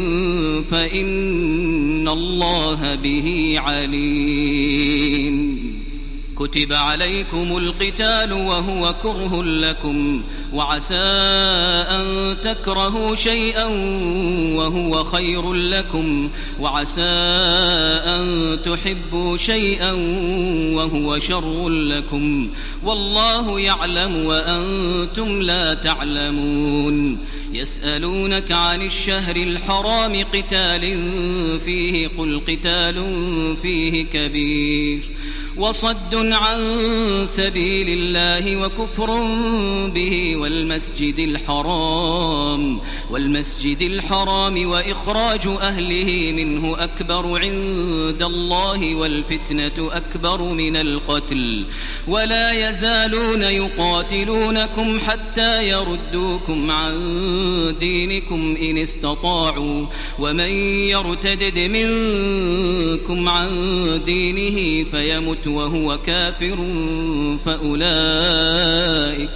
فإن الله به عليم. كتب عليكم القتال وهو كره لكم وعسى أن تكرهوا شيئا وهو خير لكم وعسى أن تحبوا شيئا وهو شر لكم والله يعلم وأنتم لا تعلمون. يسألونك عن الشهر الحرام قتال فيه قل قتال فيه كبير وصد عن سبيل الله وكفر به والمسجد الحرام والمسجد الحرام وإخراج أهله منه أكبر عند الله والفتنة أكبر من القتل ولا يزالون يقاتلونكم حتى يردوكم عن دينكم إن استطاعوا ومن يرتدد منكم عن دينه فيمت وهو كافر فأولئك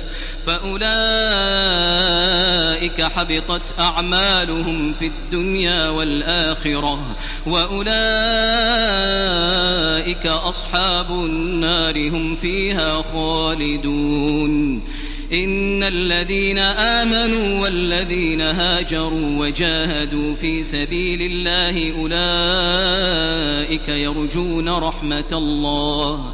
فأولئك حبطت أعمالهم في الدنيا والآخرة وأولئك أصحاب النار هم فيها خالدون إن الذين آمنوا والذين هاجروا وجاهدوا في سبيل الله أولئك يرجون رحمة الله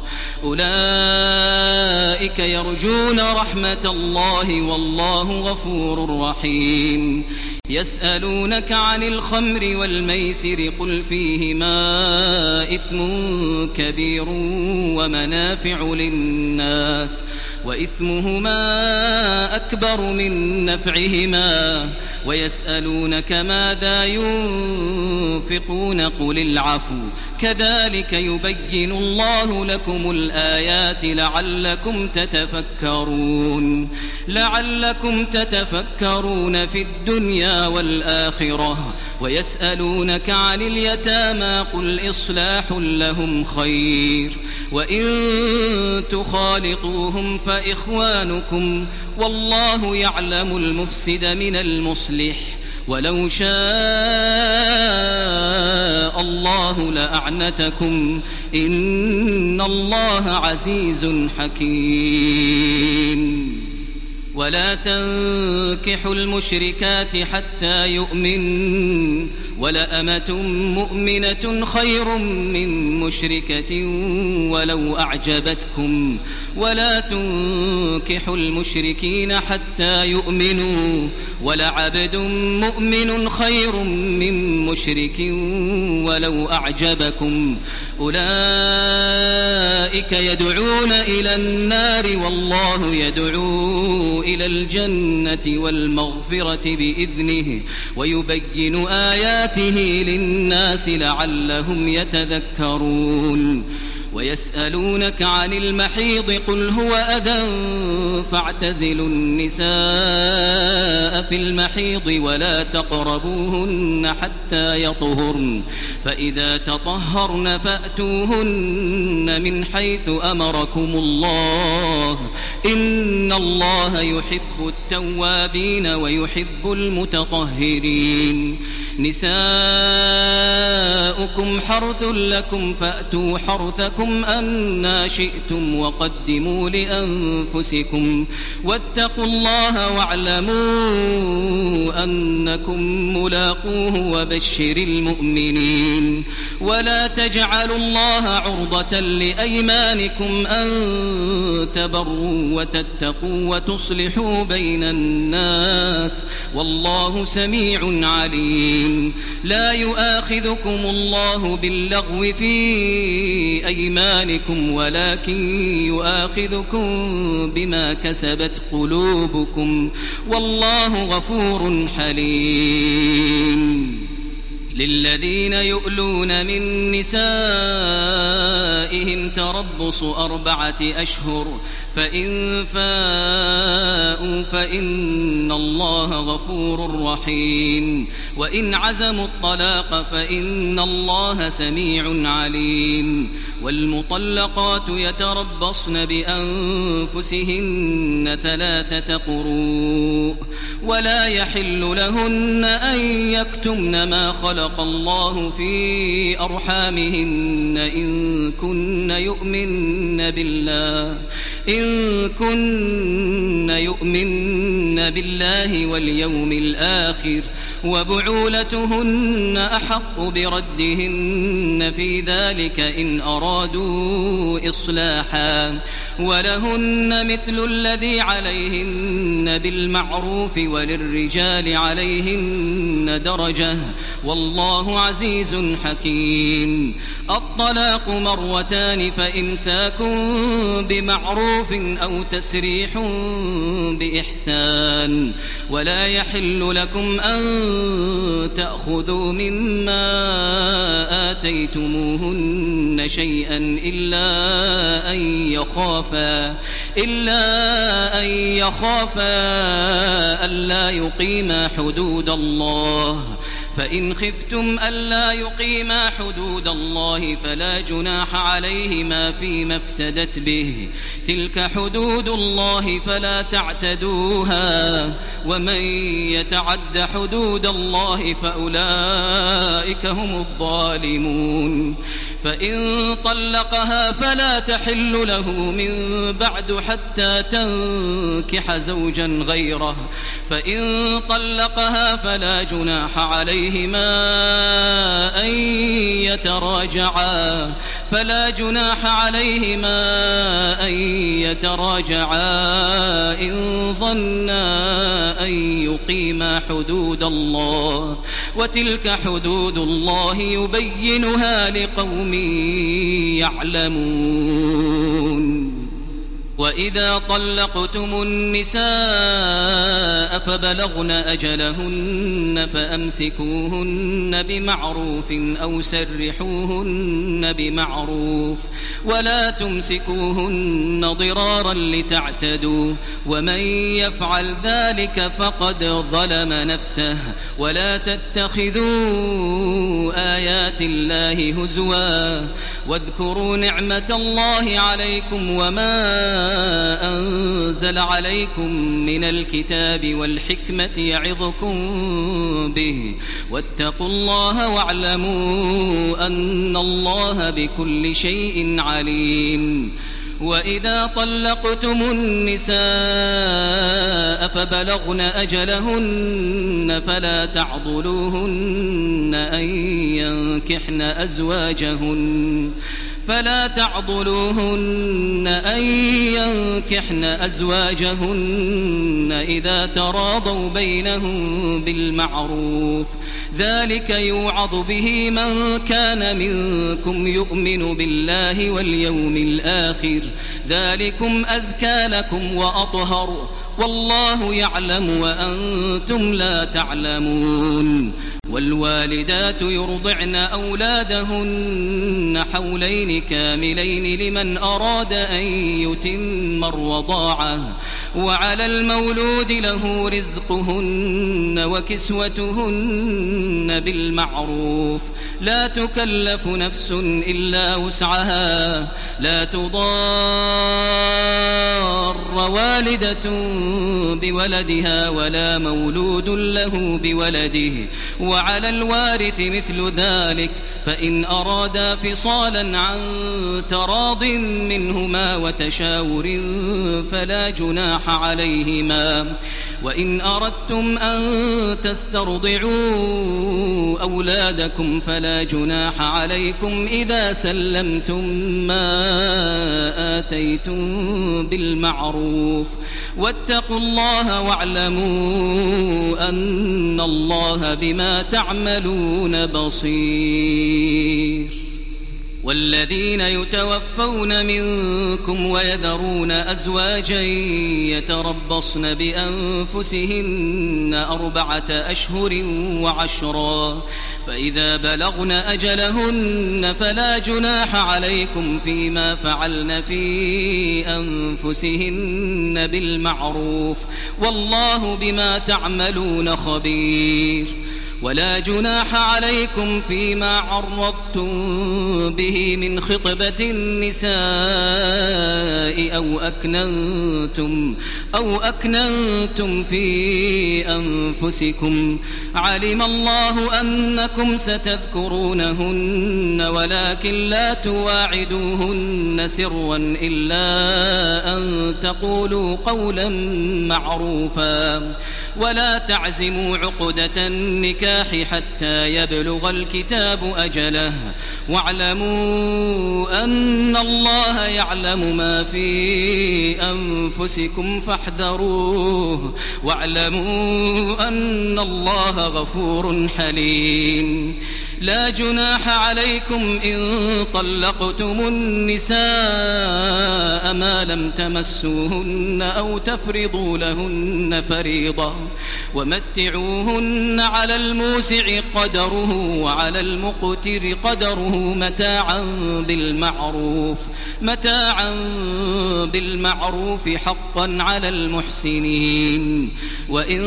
أولئك يرجون رحمة الله والله غفور رحيم يسألونك عن الخمر والميسر قل فيهما إثم كبير ومنافع للناس وإثمهما أكبر من نفعهما ويسألونك ماذا ينفقون قل العفو كذلك يبين الله لكم الآيات لعلكم تتفكرون لعلكم تتفكرون في الدنيا والآخرة ويسألونك عن اليتامى قل إصلاح لهم خير وإن تخالطوهم فإخوانكم والله يعلم المفسد من المصلح ولو شاء الله لأعنتكم إن الله عزيز حكيم ولا تنكحوا المشركات حتى يؤمن ولأمة مؤمنة خير من مشركة ولو أعجبتكم ولا تنكحوا المشركين حتى يؤمنوا ولعبد مؤمن خير من مشرك ولو أعجبكم أولئك يدعون إلى النار والله يدعو إلى الجنة والمغفرة بإذنه ويبين آياته للناس لعلهم يتذكرون ويسألونك عن المحيض قل هو أذى فاعتزلوا النساء في المحيض ولا تقربوهن حتى يطهرن فإذا تطهرن فأتوهن من حيث أمركم الله إن الله يحب التوابين ويحب المتطهرين نساؤكم حرث لكم فأتوا حرثكم أنى شئتم وقدموا لأنفسكم واتقوا الله واعلموا أنكم ملاقوه وبشر المؤمنين ولا تجعلوا الله عرضة لأيمانكم أن تبروا وتتقوا وتصلحوا بين الناس والله سميع عليم لا يؤاخذكم الله باللغو في أيمانكم ولكن يؤاخذكم بما كسبت قلوبكم والله غفور حليم للذين يؤلون من نسائهم تربص أربعة أشهر فإن فاءوا فإن الله غفور رحيم وإن عزموا الطلاق فإن الله سميع عليم والمطلقات يتربصن بأنفسهن ثلاثة قروء ولا يحل لهن أن يكتمن ما خلق الله في أرحامهن إن كن يؤمن بالله إن كن يؤمن يؤمن بالله واليوم الآخر وبعولتهن أحق بردهن في ذلك إن أرادوا إصلاحا ولهن مثل الذي عليهن بالمعروف وللرجال عليهن درجة والله عزيز حكيم. الطلاق مرتان فإمساك بمعروف أو تسريح بإحسان ولا يحل لكم أن تأخذوا مما آتيتموهن شيئا إلا أن يخافا إلا أن يخافا ألا يقيما حدود الله فإن خفتم ألا يقيما حدود الله فلا جناح عليهما فيما افتدت به تلك حدود الله فلا تعتدوها ومن يتعد حدود الله فأولئك هم الظالمون. فإن طلقها فلا تحل له من بعد حتى تنكح زوجا غيره فإن طلقها فلا جناح عليهما أن يتراجعا فلا جناح عليهما أن يتراجعا إن ظنا أن يقيما حدود الله وتلك حدود الله يبينها لقوم يعلمون. وإذا طلقتم النساء فبلغن أجلهن فأمسكوهن بمعروف أو سرحوهن بمعروف ولا تمسكوهن ضرارا لتعتدوا ومن يفعل ذلك فقد ظلم نفسه ولا تتخذوا آيات الله هزوا واذكروا نعمة الله عليكم وما أنزل عليكم من الكتاب والحكمة يعظكم به واتقوا الله واعلموا أن الله بكل شيء عليم. وإذا طلقتم النساء فبلغن أجلهن فلا تعضلوهن أن ينكحن أزواجهن فلا تعضلوهن أن ينكحن أزواجهن إذا تراضوا بينهم بالمعروف ذلك يوعظ به من كان منكم يؤمن بالله واليوم الآخر ذلكم أزكى لكم وأطهر والله يعلم وأنتم لا تعلمون. والوالدات يرضعن أولادهن حولين كاملين لمن أراد أن يتم الرضاعة وعلى المولود له رزقهن وكسوتهن بالمعروف لا تكلف نفس إلا وسعها لا تضار والدة بولدها ولا مولود له بولده وعلى الوارث مثل ذلك فإن أرادا فصالا عن تراض منهما وتشاور فلا جناح عليهما. وإن أردتم أن تسترضعوا أولادكم فلا جناح عليكم إذا سلمتم ما آتيتم بالمعروف واتقوا الله واعلموا أن الله بما تعملون بصير. والذين يتوفون منكم ويذرون أزواجا يتربصن بأنفسهن أربعة أشهر وعشرا فإذا بلغن أجلهن فلا جناح عليكم فيما فعلن في أنفسهن بالمعروف والله بما تعملون خبير. ولا جناح عليكم فيما عرضتم به من خطبة النساء أو أكننتم أو أكننتم في أنفسكم علم الله أنكم ستذكرونهن ولكن لا تواعدوهن سرا إلا أن تقولوا قولا معروفا ولا تعزموا عقدة النكاح حتى يبلغ الكتاب أجله واعلموا أن الله يعلم ما في أنفسكم فاحذروه واعلموا أن الله غفور حليم. لا جناح عليكم إن طلقتم النساء ما لم تمسوهن أو تفرضوا لهن فريضة ومتعوهن على الموسع قدره وعلى المقتر قدره متاعا بالمعروف متاعا بالمعروف حقا على المحسنين. وإن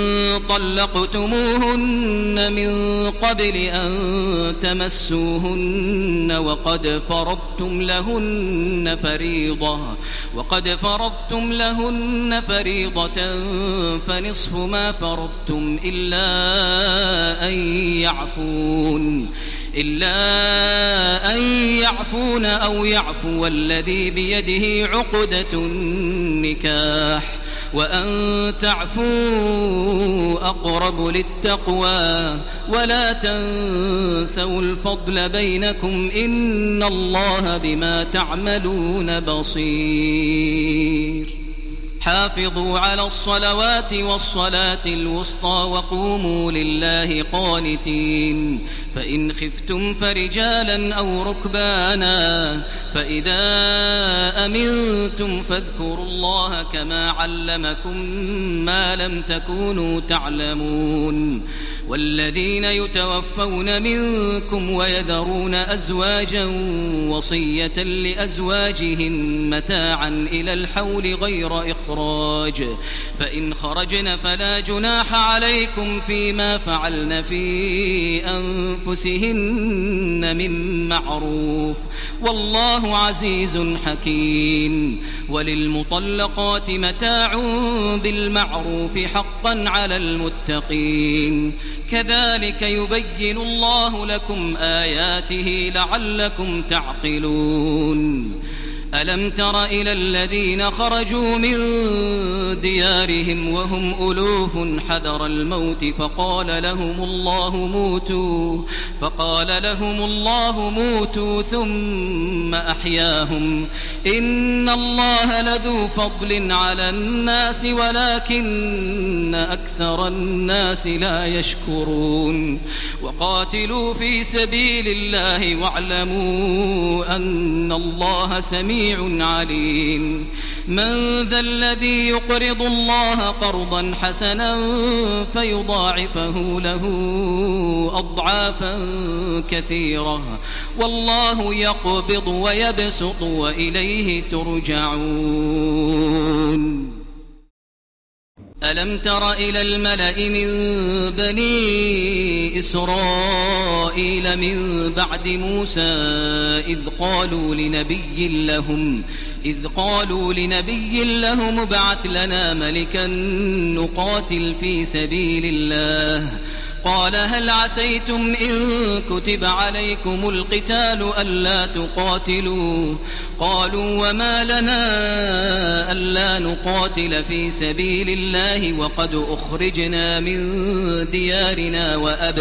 طلقتموهن من قبل أن تمسوهن وقد فرضتم لهن فريضة وقد فرضتم لهن فريضة فنصف ما فرضتم إلا أن يعفون إلا أن يعفون أو يعفو الذي بيده عقدة النكاح وأن تعفوا أقرب للتقوى ولا تنسوا الفضل بينكم إن الله بما تعملون بصير. حافظوا على الصلوات والصلاة الوسطى وقوموا لله قانتين. فإن خفتم فرجالا أو ركبانا فإذا أمنتم فاذكروا الله كما علمكم ما لم تكونوا تعلمون. والذين يتوفون منكم ويذرون أزواجا وصية لأزواجهم متاعا إلى الحول غير إخراج فإن خرجن فلا جناح عليكم فيما فعلن في أنفسهن من معروف والله عزيز حكيم. وللمطلقات متاع بالمعروف حقا على المتقين. كذلك يبين الله لكم آياته لعلكم تعقلون. ألم تر إلى الذين خرجوا من ديارهم وهم ألوف حذر الموت فقال لهم الله موتوا فقال لهم الله موتوا ثم أحياهم إن الله لذو فضل على الناس ولكن أكثر الناس لا يشكرون. وقاتلوا في سبيل الله واعلموا أن الله سميع عليم. من ذا الذي يقرض الله قرضا حسنا فيضاعفه له أضعافا كثيرة والله يقبض ويبسط وإليه ترجعون. ألم تر إلى الملأ من بني إسرائيل من بعد موسى إذ قالوا لنبي لهم إذ قالوا لنبي لهم ابعث لنا ملكا نقاتل في سبيل الله قال هل عسيتم إن كتب عليكم القتال ألا تقاتلوا قالوا وما لنا ألا نقاتل في سبيل الله وقد أخرجنا من ديارنا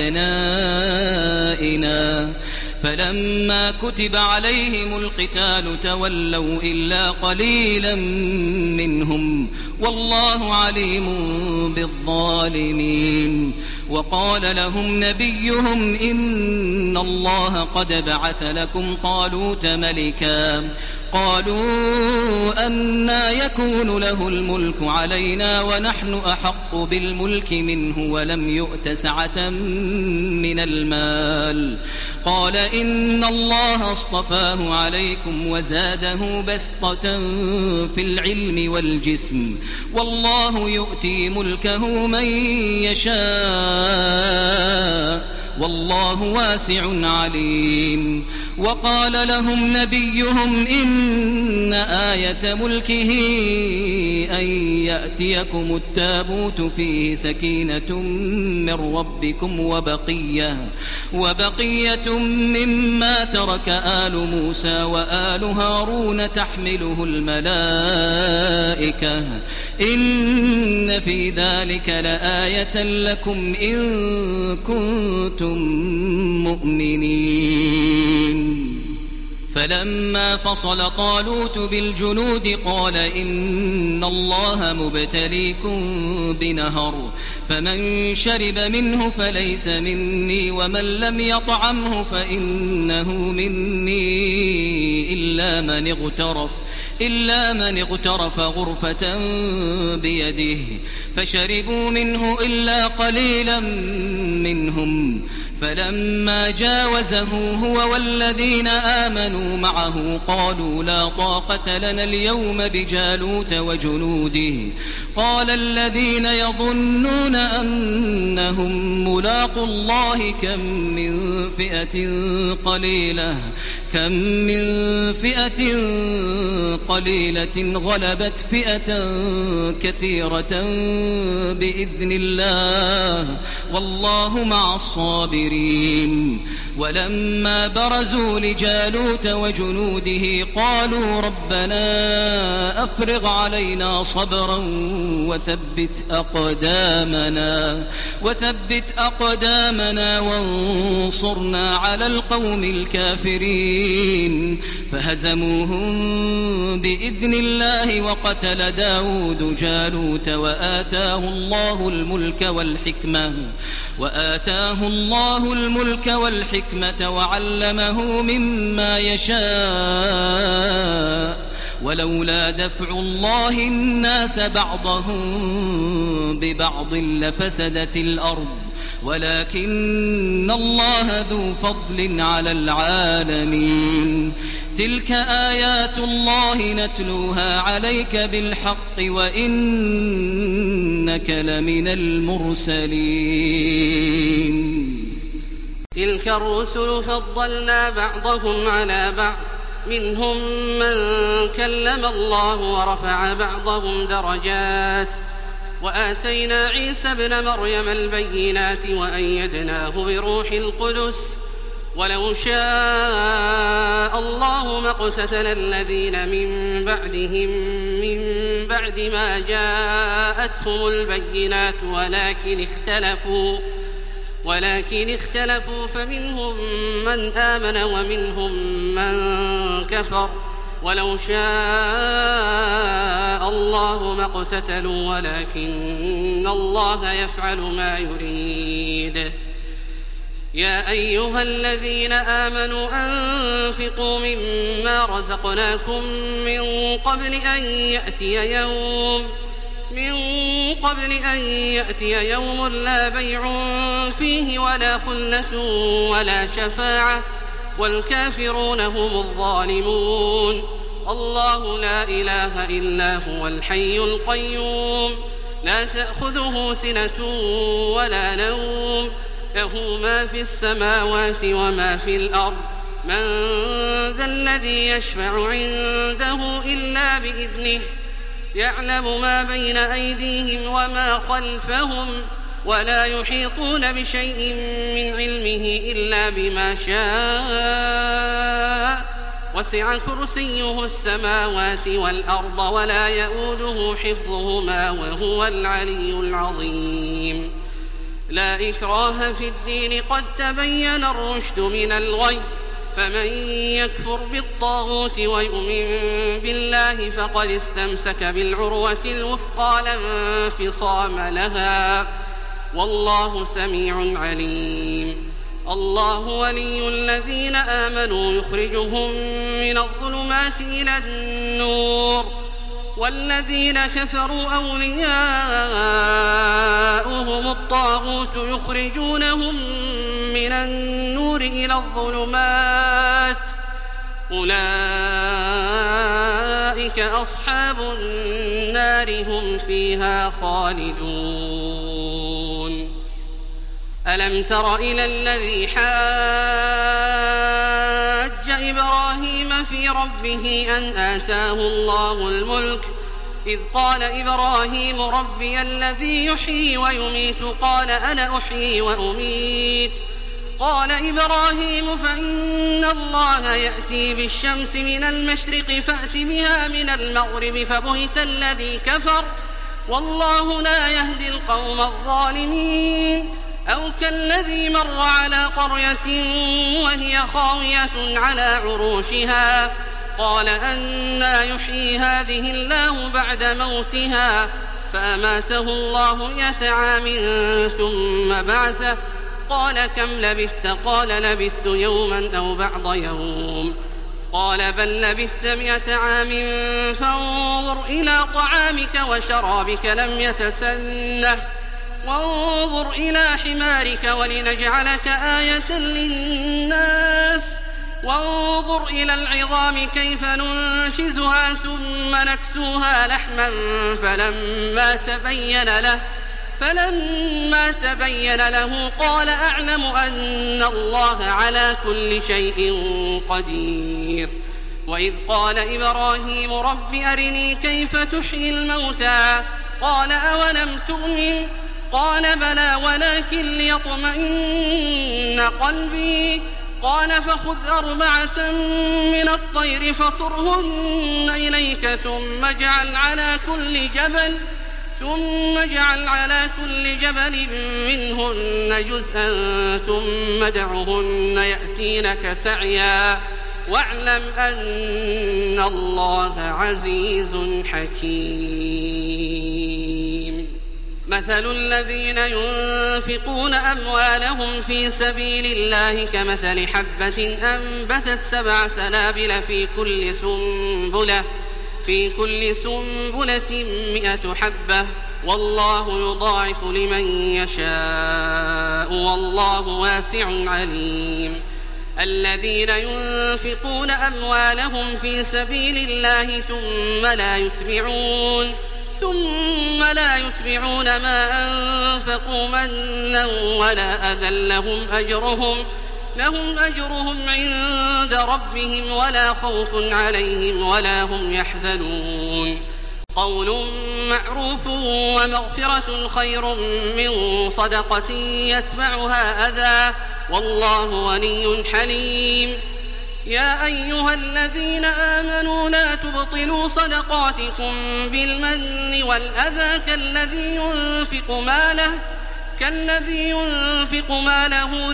وأبنائنا فلما كتب عليهم القتال تولوا إلا قليلا منهم والله عليم بالظالمين. وقال لهم نبيهم إن الله قد بعث لكم طالوت ملكا قالوا أنى يكون له الملك علينا ونحن أحق بالملك منه ولم يؤت سعة من المال قال إن الله اصطفاه عليكم وزاده بسطة في العلم والجسم والله يؤتي ملكه من يشاء والله واسع عليم. وقال لهم نبيهم إن آية ملكه أن يأتيكم التابوت فيه سكينة من ربكم وبقية, وبقية مما ترك آل موسى وآل هارون تحمله الملائكة إن في ذلك لآية لكم إن كنتم مؤمنين. فلما فصل طالوت بالجنود قال إن الله مبتليكم بنهر فمن شرب منه فليس مني ومن لم يطعمه فإنه مني إلا من اغترف إلا من اغترف غرفة بيده فشربوا منه إلا قليلا منهم. فلما جاوزه هو والذين آمنوا معه قالوا لا طاقة لنا اليوم بجالوت وجنوده قال الذين يظنون أنهم ملاقوا الله كم من فئة قليلة كم من فئة قليلة غلبت فئة كثيرة بإذن الله والله مع الصابرين. ولما برزوا لجالوت وجنوده قالوا ربنا أفرغ علينا صبرا وثبت أقدامنا وثبت أقدامنا وانصرنا على القوم الكافرين. فهزموهم بإذن الله وقتل داود جالوت وآتاه الله الملك والحكمة وآتاه الله الملك والحكمة وعلمه مما يشاء ولولا دفع الله الناس بعضهم ببعض لفسدت الأرض ولكن الله ذو فضل على العالمين. تلك آيات الله نتلوها عليك بالحق وإنك لمن المرسلين. تلك الرسل فضلنا بعضهم على بعض منهم من كلم الله ورفع بعضهم درجات وآتينا عيسى ابن مريم البينات وأيدناه بروح القدس ولو شاء الله ما اقتتل الذين من بعدهم من بعد ما جاءتهم البينات ولكن اختلفوا ولكن اختلفوا فمنهم من آمن ومنهم من كفر ولو شاء الله ما اقتتلوا ولكن الله يفعل ما يريد. يا أيها الذين آمنوا أنفقوا مما رزقناكم من قبل أن يأتي يوم من قبل أن يأتي يوم لا بيع فيه ولا خلة ولا شفاعة والكافرون هم الظالمون. الله لا إله إلا هو الحي القيوم لا تأخذه سنة ولا نوم له ما في السماوات وما في الأرض من ذا الذي يشفع عنده إلا بإذنه يعلم ما بين أيديهم وما خلفهم ولا يحيطون بشيء من علمه إلا بما شاء وسع كرسيه السماوات والأرض ولا يؤوده حفظهما وهو العلي العظيم. لا إكراه في الدين قد تبين الرشد من الغي فمن يكفر بالطاغوت ويؤمن بالله فقد استمسك بالعروة الوثقى لا انفصام لها والله سميع عليم. الله ولي الذين آمنوا يخرجهم من الظلمات إلى النور والذين كفروا أولياؤهم الطاغوت يخرجونهم من النور إلى الظلمات أولئك أصحاب النار هم فيها خالدون. ألم تر إلى الذي حاج إبراهيم في ربه أن آتاه الله الملك إذ قال إبراهيم ربي الذي يحيي ويميت قال أنا أحيي وأميت قال إبراهيم فإن الله يأتي بالشمس من المشرق فأت بها من المغرب فبهت الذي كفر والله لا يهدي القوم الظالمين. أو كالذي مر على قرية وهي خاوية على عروشها قال أنى يحيي هذه الله بعد موتها فأماته الله مئة عام ثم بعثه قال كم لبثت قال لبثت يوما أو بعض يوم قال بل لبثت مئة عام فانظر إلى طعامك وشرابك لم يتسنه وانظر إلى حمارك ولنجعلك آية للناس وانظر إلى العظام كيف ننشزها ثم نكسوها لحما فلما تبين له فلما تبين له قال أعلم أن الله على كل شيء قدير. وإذ قال إبراهيم رب أرني كيف تحيي الموتى قال أولم تؤمن قال بلى ولكن ليطمئن قلبي قال فخذ أربعة من الطير فصرهن إليك ثم اجعل على كل جبل ثم اجعل على كل جبل منهن جزءا ثم ادعهن يأتينك سعيا واعلم أن الله عزيز حكيم. مثل الذين ينفقون أموالهم في سبيل الله كمثل حبة أنبتت سبع سنابل في كل سنبلة في كل سنبلة مئة حبة والله يضاعف لمن يشاء والله واسع عليم. الذين ينفقون أموالهم في سبيل الله ثم لا يتبعون ثم لا يتبعون ما أنفقوا منا ولا أذى لهم أجرهم لهم أجرهم عند ربهم ولا خوف عليهم ولا هم يحزنون. قول معروف ومغفرة خير من صدقة يتبعها أذى والله غني حليم. يا أيها الذين آمنوا لا تبطلوا صدقاتكم بالمن والأذى كالذي ينفق ماله كالذي ينفق ماله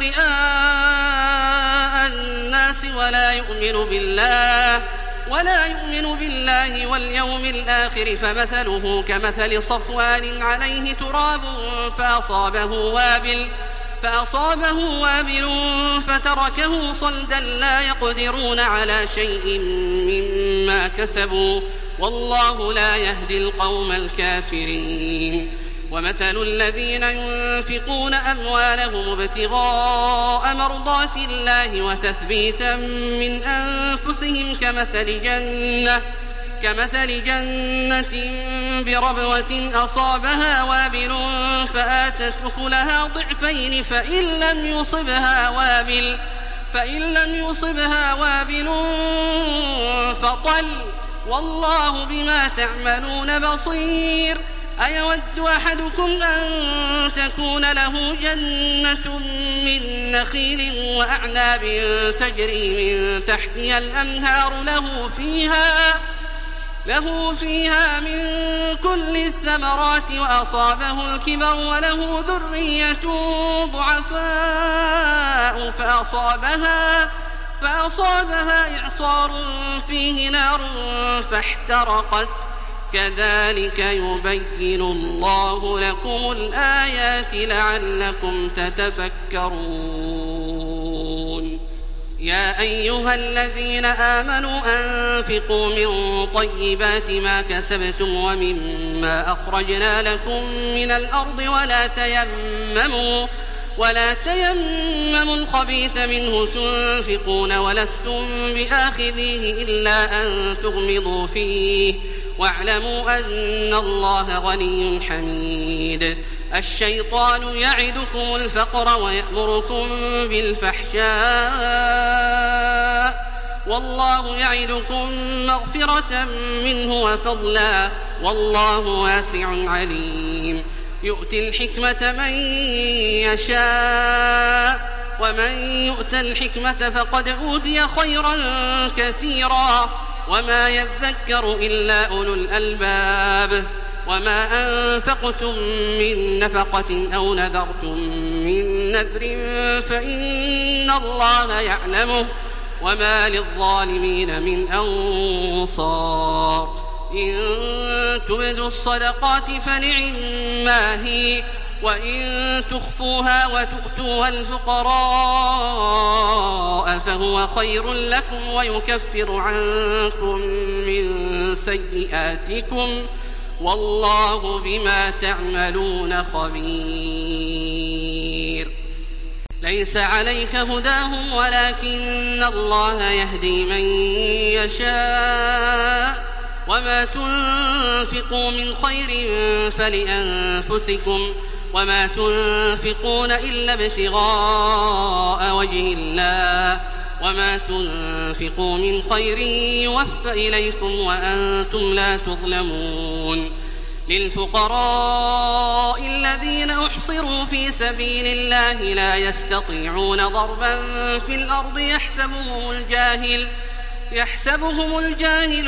رئاء الناس ولا يؤمن بالله ولا يؤمن بالله واليوم الآخر فمثله كمثل صفوان عليه تراب فأصابه وابل فأصابه وابل فتركه صلدا لا يقدرون على شيء مما كسبوا والله لا يهدي القوم الكافرين. ومثل الذين ينفقون أموالهم ابتغاء مرضات الله وتثبيتا من أنفسهم كمثل جنة كمثل جنة بربوة أصابها وابل فآتت أكلها ضعفين فإن لم يصبها وابل فإن لم يصبها وابل فطل والله بما تعملون بصير. أيود أحدكم أن تكون له جنة من نخيل وأعناب تجري من تحتها الأنهار له فيها له فيها من كل الثمرات وأصابه الكبر وله ذرية ضعفاء فأصابها فأصابها إعصار فيه نار فاحترقت كذلك يبين الله لكم الآيات لعلكم تتفكرون. يا أيها الذين آمنوا أنفقوا من طيبات ما كسبتم ومما أخرجنا لكم من الأرض ولا تيمموا ولا تيمموا الخبيث منه تنفقون ولستم بآخذيه إلا أن تغمضوا فيه واعلموا أن الله غني حميد. الشيطان يعدكم الفقر ويأمركم بالفحشاء والله يعدكم مغفرة منه وفضلا والله واسع عليم. يؤتي الحكمة من يشاء ومن يؤت الحكمة فقد أوتي خيرا كثيرا وما يذكر إلا أولو الألباب. وما أنفقتم من نفقة أو نذرتم من نذر فإن الله يعلمه وما للظالمين من أنصار. إن تبدوا الصدقات فنعما هي وإن تخفوها وتؤتوها الفقراء فهو خير لكم ويكفر عنكم من سيئاتكم والله بما تعملون خبير. ليس عليك هداهم ولكن الله يهدي من يشاء وما تنفقوا من خير فلأنفسكم وما تنفقون إلا ابتغاء وجه الله وما تنفقوا من خير يوفى إليكم وأنتم لا تظلمون. للفقراء الذين أحصروا في سبيل الله لا يستطيعون ضربا في الأرض يحسبهم الجاهل يحسبهم الجاهل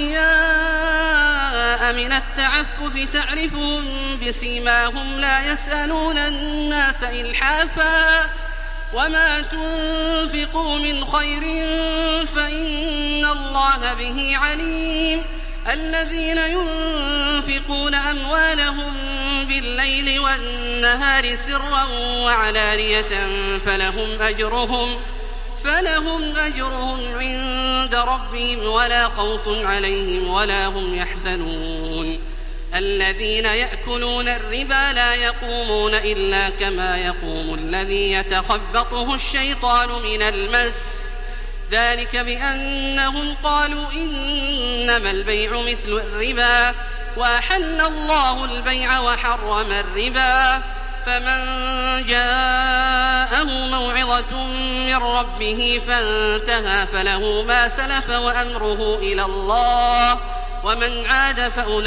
أغنياء من التعفف تعرفهم بسيماهم لا يسألون الناس إلحافا وما تنفقوا من خير فإن الله به عليم. الذين ينفقون أموالهم بالليل والنهار سرا وعلانية فلهم أجرهم فلهم أجرهم عند ربهم ولا خوف عليهم ولا هم يحزنون. الذين يأكلون الربا لا يقومون إلا كما يقوم الذي يتخبطه الشيطان من المس ذلك بأنهم قالوا إنما البيع مثل الربا وأحل الله البيع وحرم الربا. فمن جاءه موعظة من ربه فانتهى فله ما سلف وأمره إلى الله ومن عاد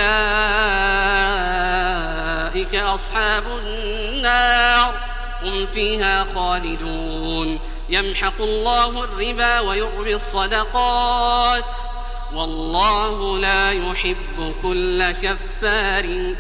فأولئك أصحاب النار هم فيها خالدون. يمحق الله الربا ويربي الصدقات والله لا يحب كل كفار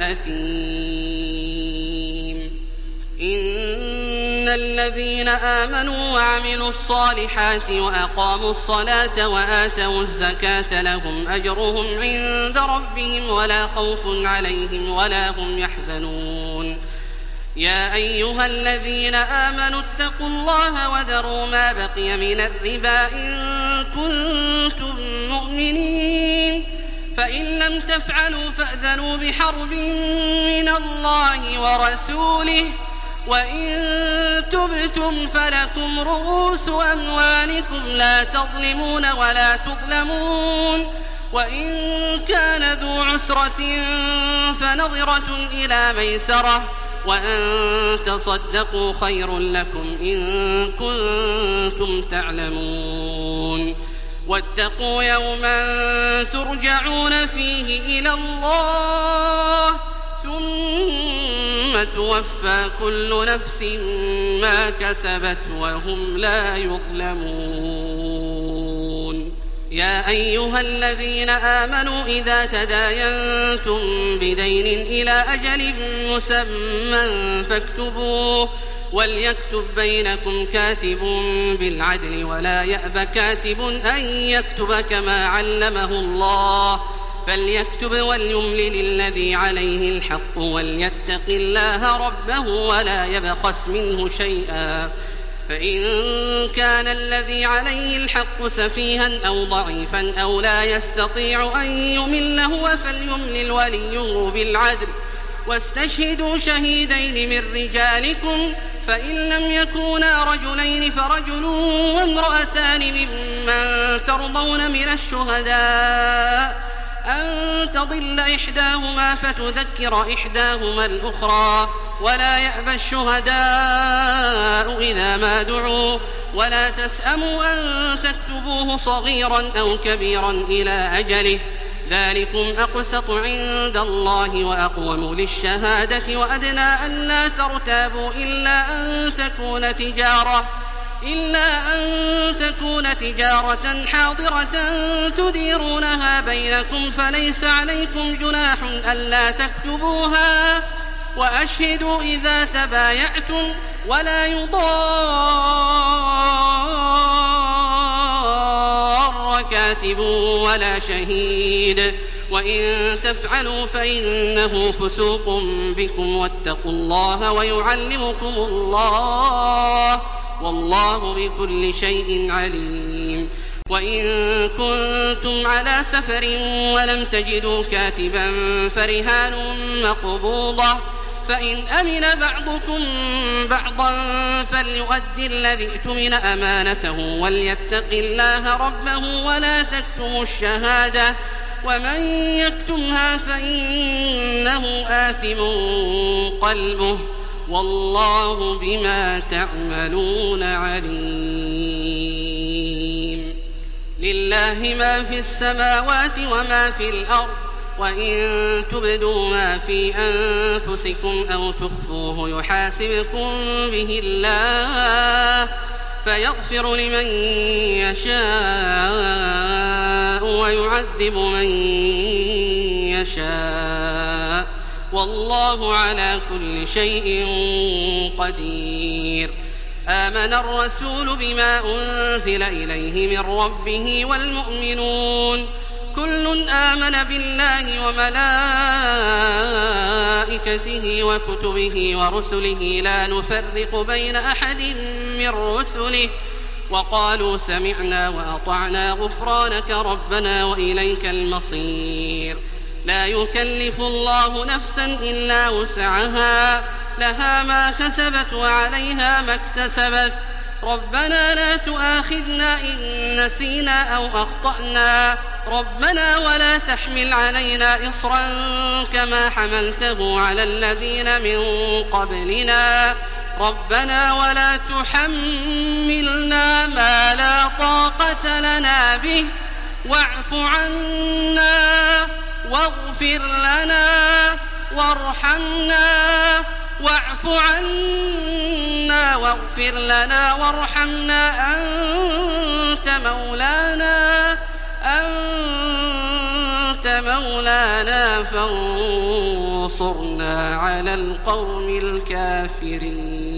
أثيم. إن الذين آمنوا وعملوا الصالحات وأقاموا الصلاة وآتوا الزكاة لهم أجرهم عند ربهم ولا خوف عليهم ولا هم يحزنون. يا أيها الذين آمنوا اتقوا الله وذروا ما بقي من الربا إن كنتم مؤمنين فإن لم تفعلوا فأذنوا بحرب من الله ورسوله وإن تبتم فلكم رؤوس أموالكم لا تظلمون ولا تظلمون. وإن كان ذو عسرة فنظرة إلى ميسرة وأن تصدقوا خير لكم إن كنتم تعلمون. واتقوا يوما ترجعون فيه إلى الله ثم توفى كل نفس ما كسبت وهم لا يظلمون. يا أيها الذين آمنوا إذا تداينتم بدين إلى أجل مسمى فاكتبوه وليكتب بينكم كاتب بالعدل ولا يأب كاتب أن يكتب كما علمه الله فليكتب وليملل الذي عليه الحق وليتق الله ربه ولا يبخس منه شيئا فإن كان الذي عليه الحق سفيها أو ضعيفا أو لا يستطيع أن يمل هو فليملل وليه بالعدل واستشهدوا شهيدين من رجالكم فإن لم يكونا رجلين فرجل وامرأتان ممن ترضون من الشهداء أن تضل إحداهما فتذكر إحداهما الأخرى ولا يأبى الشهداء إذا ما دعوا ولا تسأموا أن تكتبوه صغيرا أو كبيرا إلى أجله ذلكم أقسط عند الله وأقوم للشهادة وأدنى أن لا ترتابوا إلا أن تكون تجارة إلا أن تكون تجارة حاضرة تديرونها بينكم فليس عليكم جناح ألا تكتبوها وأشهدوا إذا تبايعتم ولا يضار كاتب ولا شهيد وإن تفعلوا فإنه فسوق بكم واتقوا الله ويعلمكم الله والله بكل شيء عليم وإن كنتم على سفر ولم تجدوا كاتبا فرهان مقبوضة فإن أمن بعضكم بعضا فليؤدي الذي اؤتمن أمانته وليتق الله ربه ولا تكتموا الشهادة ومن يكتمها فإنه آثم قلبه والله بما تعملون عليم لله ما في السماوات وما في الأرض وإن تبدوا ما في أنفسكم أو تخفوه يحاسبكم به الله فيغفر لمن يشاء ويعذب من يشاء والله على كل شيء قدير آمن الرسول بما أنزل إليه من ربه والمؤمنون كل آمن بالله وملائكته وكتبه ورسله لا نفرق بين أحد من رسله وقالوا سمعنا وأطعنا غفرانك ربنا وإليك المصير لا يكلف الله نفسا إلا وسعها لها ما كسبت وعليها ما اكتسبت ربنا لا تؤاخذنا إن نسينا أو أخطأنا ربنا ولا تحمل علينا إصرا كما حملته على الذين من قبلنا ربنا ولا تحملنا ما لا طاقة لنا به واعف عنا واغفر لنا وارحمنا واعف عنا واغفر لنا وارحمنا أنت مولانا أنت مولانا فانصرنا على القوم الكافرين.